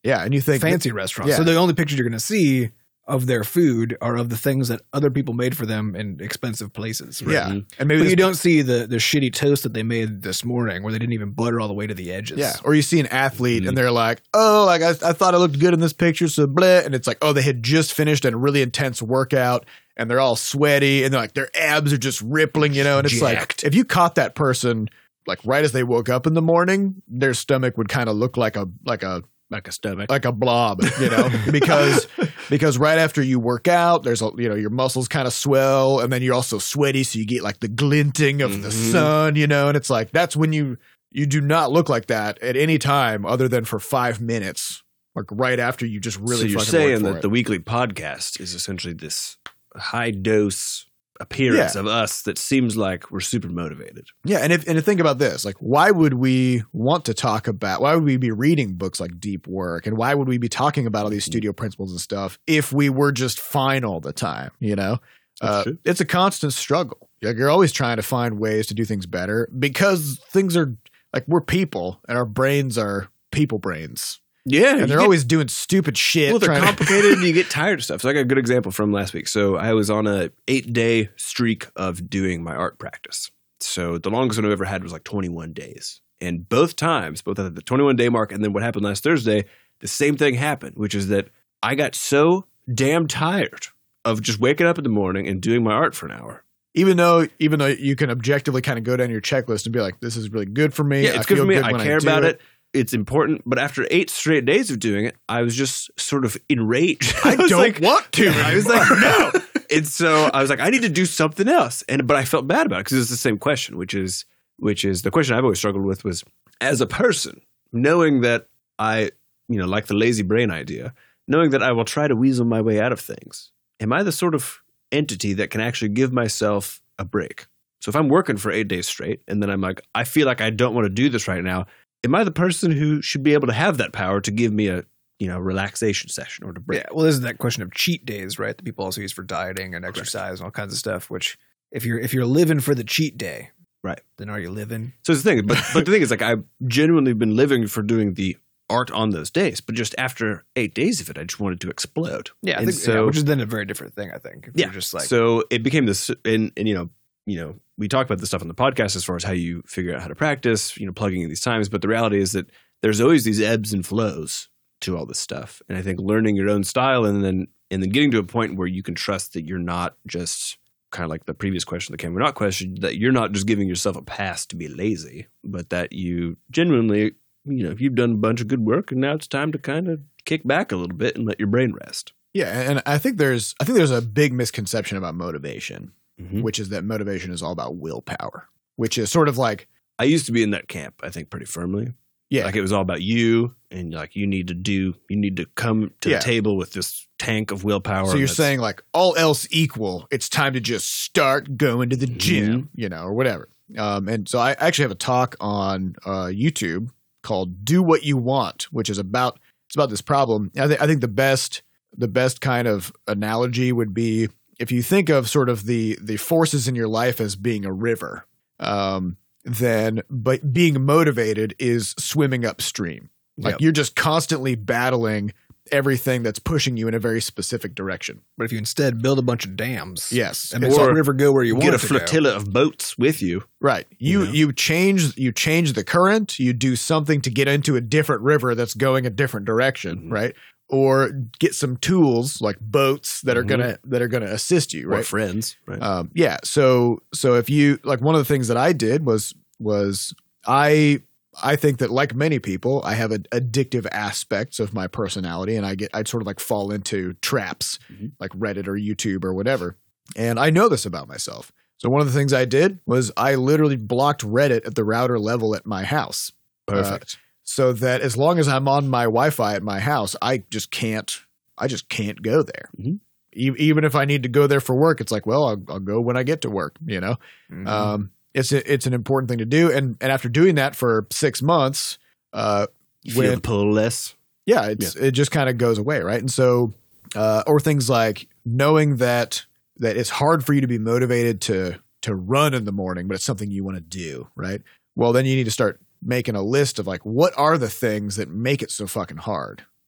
Yeah, and you think fancy restaurants. yeah. So the only pictures you're going to see of their food are of the things that other people made for them in expensive places. Right? Yeah, and maybe but this- you don't see the the shitty toast that they made this morning where they didn't even butter all the way to the edges. Yeah, or you see an athlete Mm-hmm. and they're like, "Oh, like I, I thought I looked good in this picture," so bleh, and it's like, "Oh, they had just finished a really intense workout and they're all sweaty and they're like their abs are just rippling, you know." And it's Jacked. like if you caught that person like right as they woke up in the morning, their stomach would kind of look like a like a Like a stomach. like a blob, you know, because because right after you work out, there's a you know your muscles kind of swell, and then you're also sweaty, so you get like the glinting of the Mhm. sun, you know, and it's like that's when you you do not look like that at any time other than for five minutes, like right after you just really. so you're fucking saying work for that it. the weekly podcast is essentially this high dose appearance Yeah. of us that seems like we're super motivated. Yeah, and if and think about this, like why would we want to talk about why would we be reading books like Deep Work and why would we be talking about all these studio principles and stuff if we were just fine all the time, you know? That's Uh, true. it's a constant struggle. Like you're always trying to find ways to do things better because things are like we're people and our brains are people brains. Yeah, And they're always doing stupid shit. well, they're trying to- complicated and you get tired of stuff. So I got a good example from last week. So I was on a eight day streak of doing my art practice. So the longest one I've ever had was like twenty-one days. And both times, both at the twenty-one day mark and then what happened last Thursday, the same thing happened, which is that I got so damn tired of just waking up in the morning and doing my art for an hour. even though even though you can objectively kind of go down your checklist and be like, this is really good for me. Yeah, it's I good feel for me. good I when care do about it. It's important. But after eight straight days of doing it, I was just sort of enraged. I was don't like, want to. I was like, no. And so I was like, I need to do something else. And but I felt bad about it because it's the same question, which is which is the question I've always struggled with was as a person, knowing that I, you know, like the lazy brain idea, knowing that I will try to weasel my way out of things. Am I the sort of entity that can actually give myself a break? So if I'm working for eight days straight and then I'm like, I feel like I don't want to do this right now, am I the person who should be able to have that power to give me a, you know, relaxation session or to break? Yeah, well, this is that question of cheat days, right? That people also use for dieting and exercise and all kinds of stuff. Which, if you're if you're living for the cheat day, Right. then are you living? So it's the thing, but but the thing is, like, I've genuinely been living for doing the art on those days, but just after eight days of it, I just wanted to explode. Yeah, I And think, so, yeah, which is then a very different thing. I think. If yeah, you're just like so it became this, and and you know, you know, we talk about this stuff on the podcast as far as how you figure out how to practice, you know, plugging in these times. But the reality is that there's always these ebbs and flows to all this stuff, and I think learning your own style and then and then getting to a point where you can trust that you're not just kind of like the previous question, the can we not question, that you're not just giving yourself a pass to be lazy, but that you genuinely, you know, you've done a bunch of good work and now it's time to kind of kick back a little bit and let your brain rest. Yeah, and I think there's I think there's a big misconception about motivation, Mhm. which is that motivation is all about willpower, which is sort of like I used to be in that camp, I think, pretty firmly. yeah, Like it was all about you and like you need to do, you need to come to Yeah. the table with this tank of willpower. so you're that's- saying like all else equal, it's time to just start going to the gym, Mm-hmm. you know, or whatever. Um, and so I actually have a talk on uh, YouTube called "Do What You Want," which is about it's about this problem. I, th- I think the best the best kind of analogy would be if you think of sort of the the forces in your life as being a river. Um, then but being motivated is swimming upstream. Like Yep. you're just constantly battling everything that's pushing you in a very specific direction. but if you instead build a bunch of dams, Yes. and make Or the river go where you want get a it to go. flotilla of boats with you. Right. You You know? you change you change the current, you do something to get into a different river that's going a different direction, Mhm. right? Or get some tools like boats that are Mhm. gonna that are gonna assist you, Or right? friends, right? Um, yeah. So so if you like one of the things that I did was was I I think that like many people, I have a, addictive aspects of my personality, and I get I'd sort of like fall into traps Mhm. like Reddit or YouTube or whatever. And I know this about myself. So one of the things I did was I literally blocked Reddit at the router level at my house. Perfect. Uh, so that as long as I'm on my Wi-Fi at my house, I just can't I just can't go there. Mhm. E- even if I need to go there for work, it's like, well, I'll, I'll go when I get to work, you know? Mhm. Um, it's a, it's an important thing to do, and and after doing that for six months, uh, you feel when the pull less. yeah, it's it just kind of goes away, right? And so, uh, or things like knowing that that it's hard for you to be motivated to to run in the morning, but it's something you want to do, right? Well, then you need to start making a list of like what are the things that make it so fucking hard,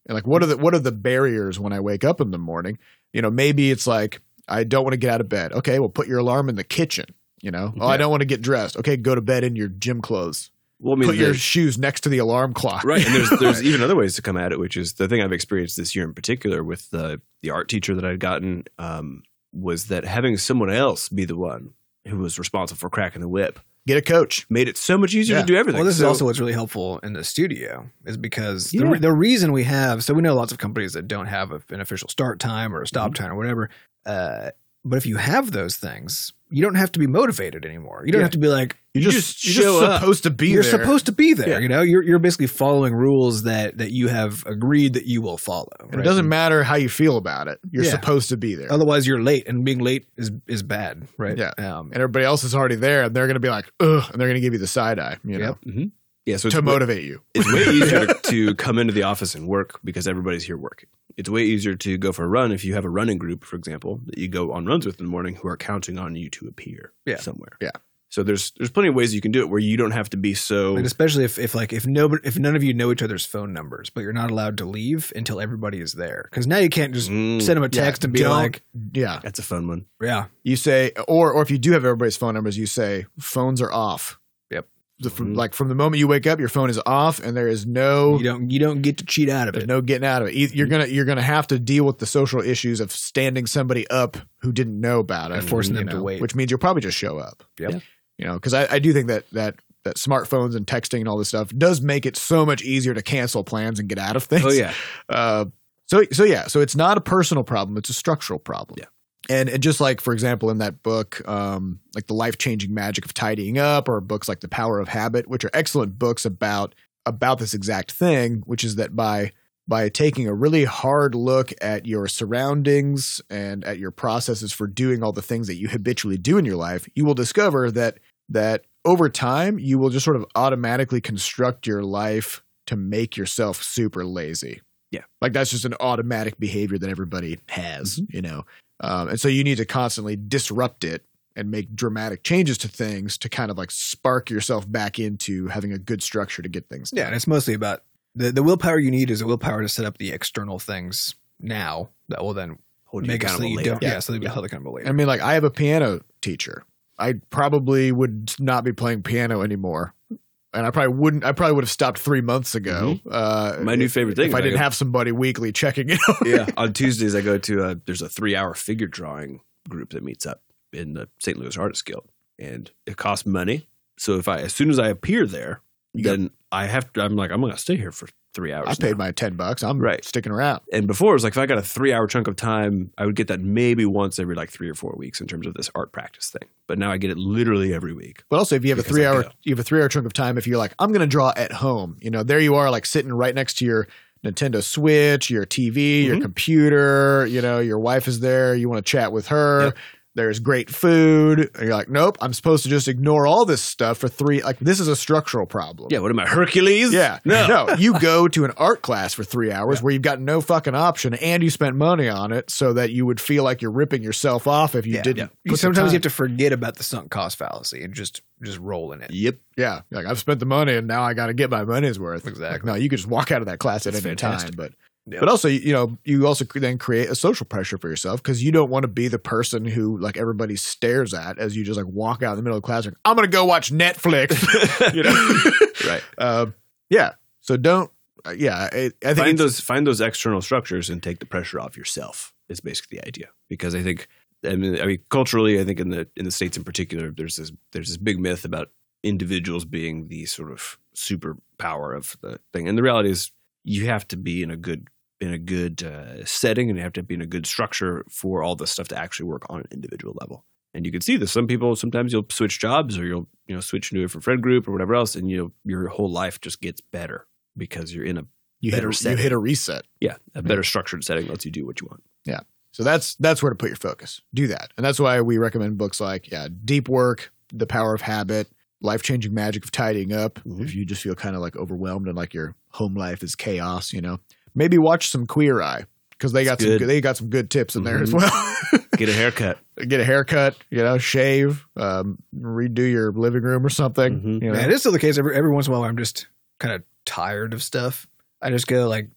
And like, what are the what are the barriers when I wake up in the morning? You know, maybe it's like I don't want to get out of bed. Okay, well, put your alarm in the kitchen. You know, oh, Yeah. I don't want to get dressed. Okay, go to bed in your gym clothes. Well, I mean, Put your the- shoes next to the alarm clock. right. And there's there's even other ways to come at it, which is the thing I've experienced this year in particular with the the art teacher that I'd gotten um, was that having someone else be the one who was responsible for cracking the whip Get a coach. made it so much easier Yeah. to do everything. Well, this So- is also what's really helpful in the studio is because the, Yeah. re- the reason we have, so we know lots of companies that don't have a, an official start time or a stop Mm-hmm. time or whatever. Uh, but if you have those things, you don't have to be motivated anymore. You don't Yeah. have to be like, You You just, just you're show just up. supposed to be you're there. supposed to be there. Yeah. You know, you're, you're basically following rules that, that you have agreed that you will follow. And right? it doesn't matter how you feel about it. You're Yeah. supposed to be there. Otherwise, you're late, and being late is is bad, right? Yeah. Um, And everybody else is already there, and they're going to be like, ugh, and they're going to give you the side eye, you know, Yep. Mhm. Yeah, so it's to way- motivate you. It's way easier to, to come into the office and work because everybody's here working. It's way easier to go for a run if you have a running group, for example, that you go on runs with in the morning who are counting on you to appear Yeah. somewhere. Yeah. So there's there's plenty of ways you can do it where you don't have to be so. and especially if, if like if nobody if none of you know each other's phone numbers, but you're not allowed to leave until everybody is there, because now you can't just Mm, send them a Yeah, text and be don't- like, yeah. that's a fun one. yeah, You say, or or if you do have everybody's phone numbers, you say phones are off. Yep. The, from, Mhm. Like from the moment you wake up, your phone is off, and there is no you don't you don't get to cheat out of there's it. no getting out of it. E- You're gonna you're gonna have to deal with the social issues of standing somebody up who didn't know about it, And forcing you them to know, wait. which means you'll probably just show up. Yep. Yeah. You know, because I, I do think that that that smartphones and texting and all this stuff does make it so much easier to cancel plans and get out of things. Oh yeah, Uh, so so yeah, so it's not a personal problem; it's a structural problem. Yeah. And and just like for example in that book, um, like the life changing magic of tidying up, or books like The Power of Habit, which are excellent books about about this exact thing, which is that by by taking a really hard look at your surroundings and at your processes for doing all the things that you habitually do in your life, you will discover that that over time you will just sort of automatically construct your life to make yourself super lazy. Yeah. Like that's just an automatic behavior that everybody has, you know. Um, and so you need to constantly disrupt it and make dramatic changes to things to kind of like spark yourself back into having a good structure to get things done. Yeah, and it's mostly about the the willpower you need is the willpower to set up the external things now that will then hold you make it so that accountable you later. don't. Yeah, Yeah. so that you Yeah. hold accountable later. I mean, like I have a piano teacher. I probably would not be playing piano anymore. And I probably wouldn't. I probably would have stopped three months ago. Uh, My new favorite thing if I is I didn't go- have somebody weekly checking it. Yeah, on Tuesdays I go to a there's a three hour figure drawing group that meets up in the Saint Louis Artists Guild, and it costs money. So if I as soon as I appear there, You got- then I have to. I'm like I'm gonna stay here for three hours. I paid now. my ten bucks. I'm Right. sticking around. And before it was like if I got a three hour chunk of time, I would get that maybe once every like three or four weeks in terms of this art practice thing. But now I get it literally every week. But also, if you have Because a three I hour, go. you have a three hour chunk of time. If you're like, I'm going to draw at home, you know, there you are, like sitting right next to your Nintendo Switch, your T V, your Mhm. computer. You know, your wife is there. You want to chat with her. Yep. There's great food. And you're like, nope, I'm supposed to just ignore all this stuff for three. Like, this is a structural problem. Yeah, what am I, Hercules? Yeah. No. No. You go to an art class for three hours where you've got no fucking option and you spent money on it so that you would feel like you're ripping yourself off if you Yeah. didn't. Yeah. put You- the sometimes you time- have to forget about the sunk cost fallacy and just just roll in it. Yep. Yeah. Like I've spent the money and now I got to get my money's worth. Exactly. Like, no, you could just walk out of that class at That's any fantastic. time. But Yep. but also, you know, you also cre- then create a social pressure for yourself because you don't want to be the person who like everybody stares at as you just like walk out in the middle of class. Like, I'm going to go watch Netflix. you know? Right. Um, yeah. So don't. Uh, yeah. I, I think Find it's- those find those external structures and take the pressure off yourself is basically the idea. Because I think I mean, I mean culturally, I think in the in the States in particular, there's this there's this big myth about individuals being the sort of superpower of the thing. And the reality is you have to be in a good in a good uh, setting and you have to be in a good structure for all this stuff to actually work on an individual level. And you can see this. Some people, sometimes you'll switch jobs or you'll, you know, switch into a different friend group or whatever else. And you know, your whole life just gets better because you're in a, you hit, better a, you setting. hit a reset. yeah, a better structured setting lets you do what you want. So that's that's where to put your focus. Do that. And that's why we recommend books like yeah, Deep Work, The Power of Habit, Life-Changing Magic of Tidying Up. Mhm. If you just feel kind of like overwhelmed and like your home life is chaos, you know. Maybe watch some Queer Eye because they got It's some good. good, they got some good tips in there as Mhm. well. Get a haircut. Get a haircut, you know, shave, um, redo your living room or something. Mhm. You know? Man, it is still the case. Every every once in a while, where I'm just kind of tired of stuff. I just go like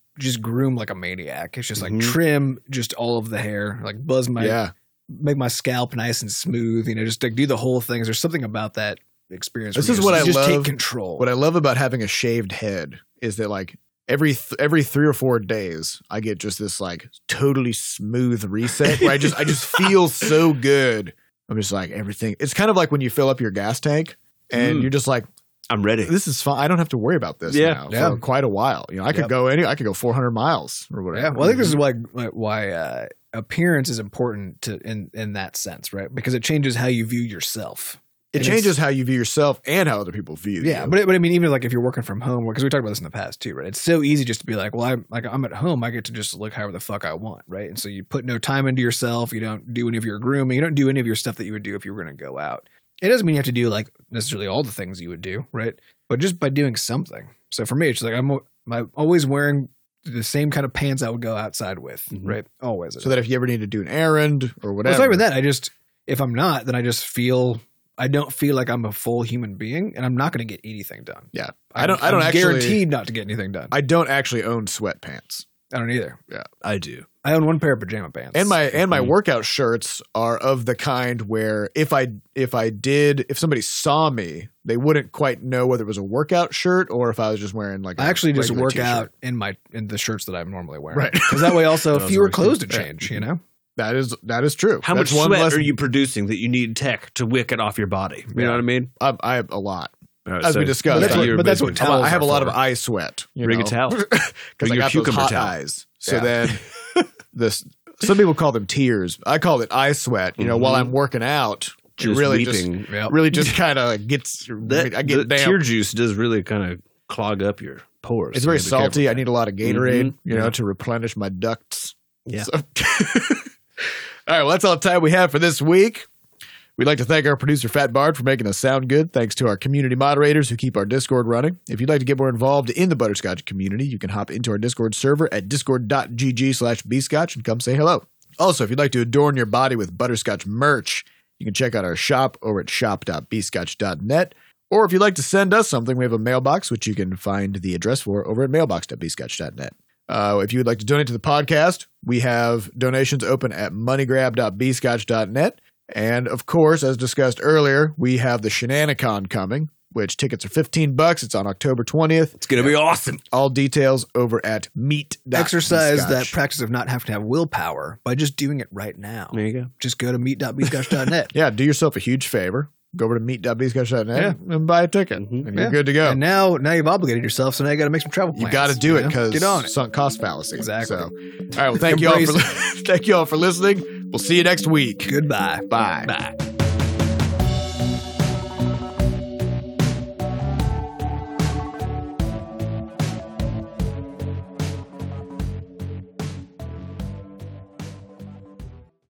just groom like a maniac. It's just like Mhm. trim just all of the hair, like buzz my, Yeah. make my scalp nice and smooth. You know, just like do the whole thing. There's something about that experience. This where you is what just, I you just love- take control. What I love about having a shaved head is that like every th- every three or four days I get just this like totally smooth reset where I just I just feel so good. I'm just like everything. It's kind of like when you fill up your gas tank and Mm. you're just like, I'm ready. this is fine. I don't have to worry about this Yeah. now Yeah. for quite a while. You know, I could Yep. go any I could go four hundred miles or whatever. Yeah, well, I think this is why why uh, appearance is important to in in that sense, right? Because it changes how you view yourself. it and changes it's- how you view yourself and how other people view Yeah, you. but but I mean, even like if you're working from home, because we talked about this in the past too, right? It's so easy just to be like, well, I'm like I'm at home, I get to just look however the fuck I want, right? And so you put no time into yourself, you don't do any of your grooming, you don't do any of your stuff that you would do if you were going to go out. It doesn't mean you have to do like necessarily all the things you would do, right? But just by doing something. So for me, it's like I'm, I'm always wearing the same kind of pants I would go outside with, Mhm. right? Always. so that if you ever need to do an errand or Well, whatever. it's not even that. I just, if I'm not, then I just feel, I don't feel like I'm a full human being, and I'm not going to get anything done. Yeah. I don't I don't I'm actually guaranteed not to get anything done. I, I don't actually own sweatpants. don't either. I do. I own one pair of pajama pants. And my and my Mhm. workout shirts are of the kind where if I if I did if somebody saw me, they wouldn't quite know whether it was a workout shirt or if I was just wearing like a I actually just regular work t-shirt. out in my in the shirts that I'm normally wearing, Right. Because that way, also Those fewer are clothes to yeah. change. You know, That is that is true. How That's much one sweat less, are you producing that you need tech to wick it off your body? You Yeah. know what I mean? I, I have a lot. Alright, As we so- discussed, But that's what- you're but that's what basically- towels I have a are lot for. of eye sweat. You Bring know? a towel. because Bring I your got those cucumber hot towel. eyes. So Yeah. then this some people call them tears. I call it eye sweat. You know, Mhm. while I'm working out, it Just really weeping. just Yep. really just kind of gets. That, I get the damp. tear juice does really kind of clog up your pores. It's so very you gotta be careful salty. I with need a lot of Gatorade, Mhm. you know, Yeah. to replenish my ducts. Yeah. So- all right, well, that's all the time we have for this week. We'd like to thank our producer, Fat Bard, for making us sound good. Thanks to our community moderators who keep our Discord running. If you'd like to get more involved in the Butterscotch community, you can hop into our Discord server at discord.gg slash bscotch and come say hello. Also, if you'd like to adorn your body with Butterscotch merch, you can check out our shop over at shop dot b scotch dot net. Or if you'd like to send us something, we have a mailbox, which you can find the address for over at mailbox dot b scotch dot net. Uh, if you would like to donate to the podcast, we have donations open at moneygrab dot b scotch dot net. And of course, as discussed earlier, we have the Shenanicon coming, which tickets are fifteen bucks. It's on October twentieth. It's going to be awesome. All details over at meet. exercise that practice of not having to have willpower by just doing it right now. There you go. Just go to meet dot b scotch dot net. Yeah, do yourself a huge favor. Go over to meet dot b scotch dot net and buy a ticket. Mhm. And you're Yeah. good to go. And now, now you've obligated yourself, so now you got to make some travel plans. You got to do it know? because get on it. sunk cost fallacy. Exactly. So, all right. Well, thank you all for thank you all for listening. We'll see you next week. Goodbye. Bye. Bye.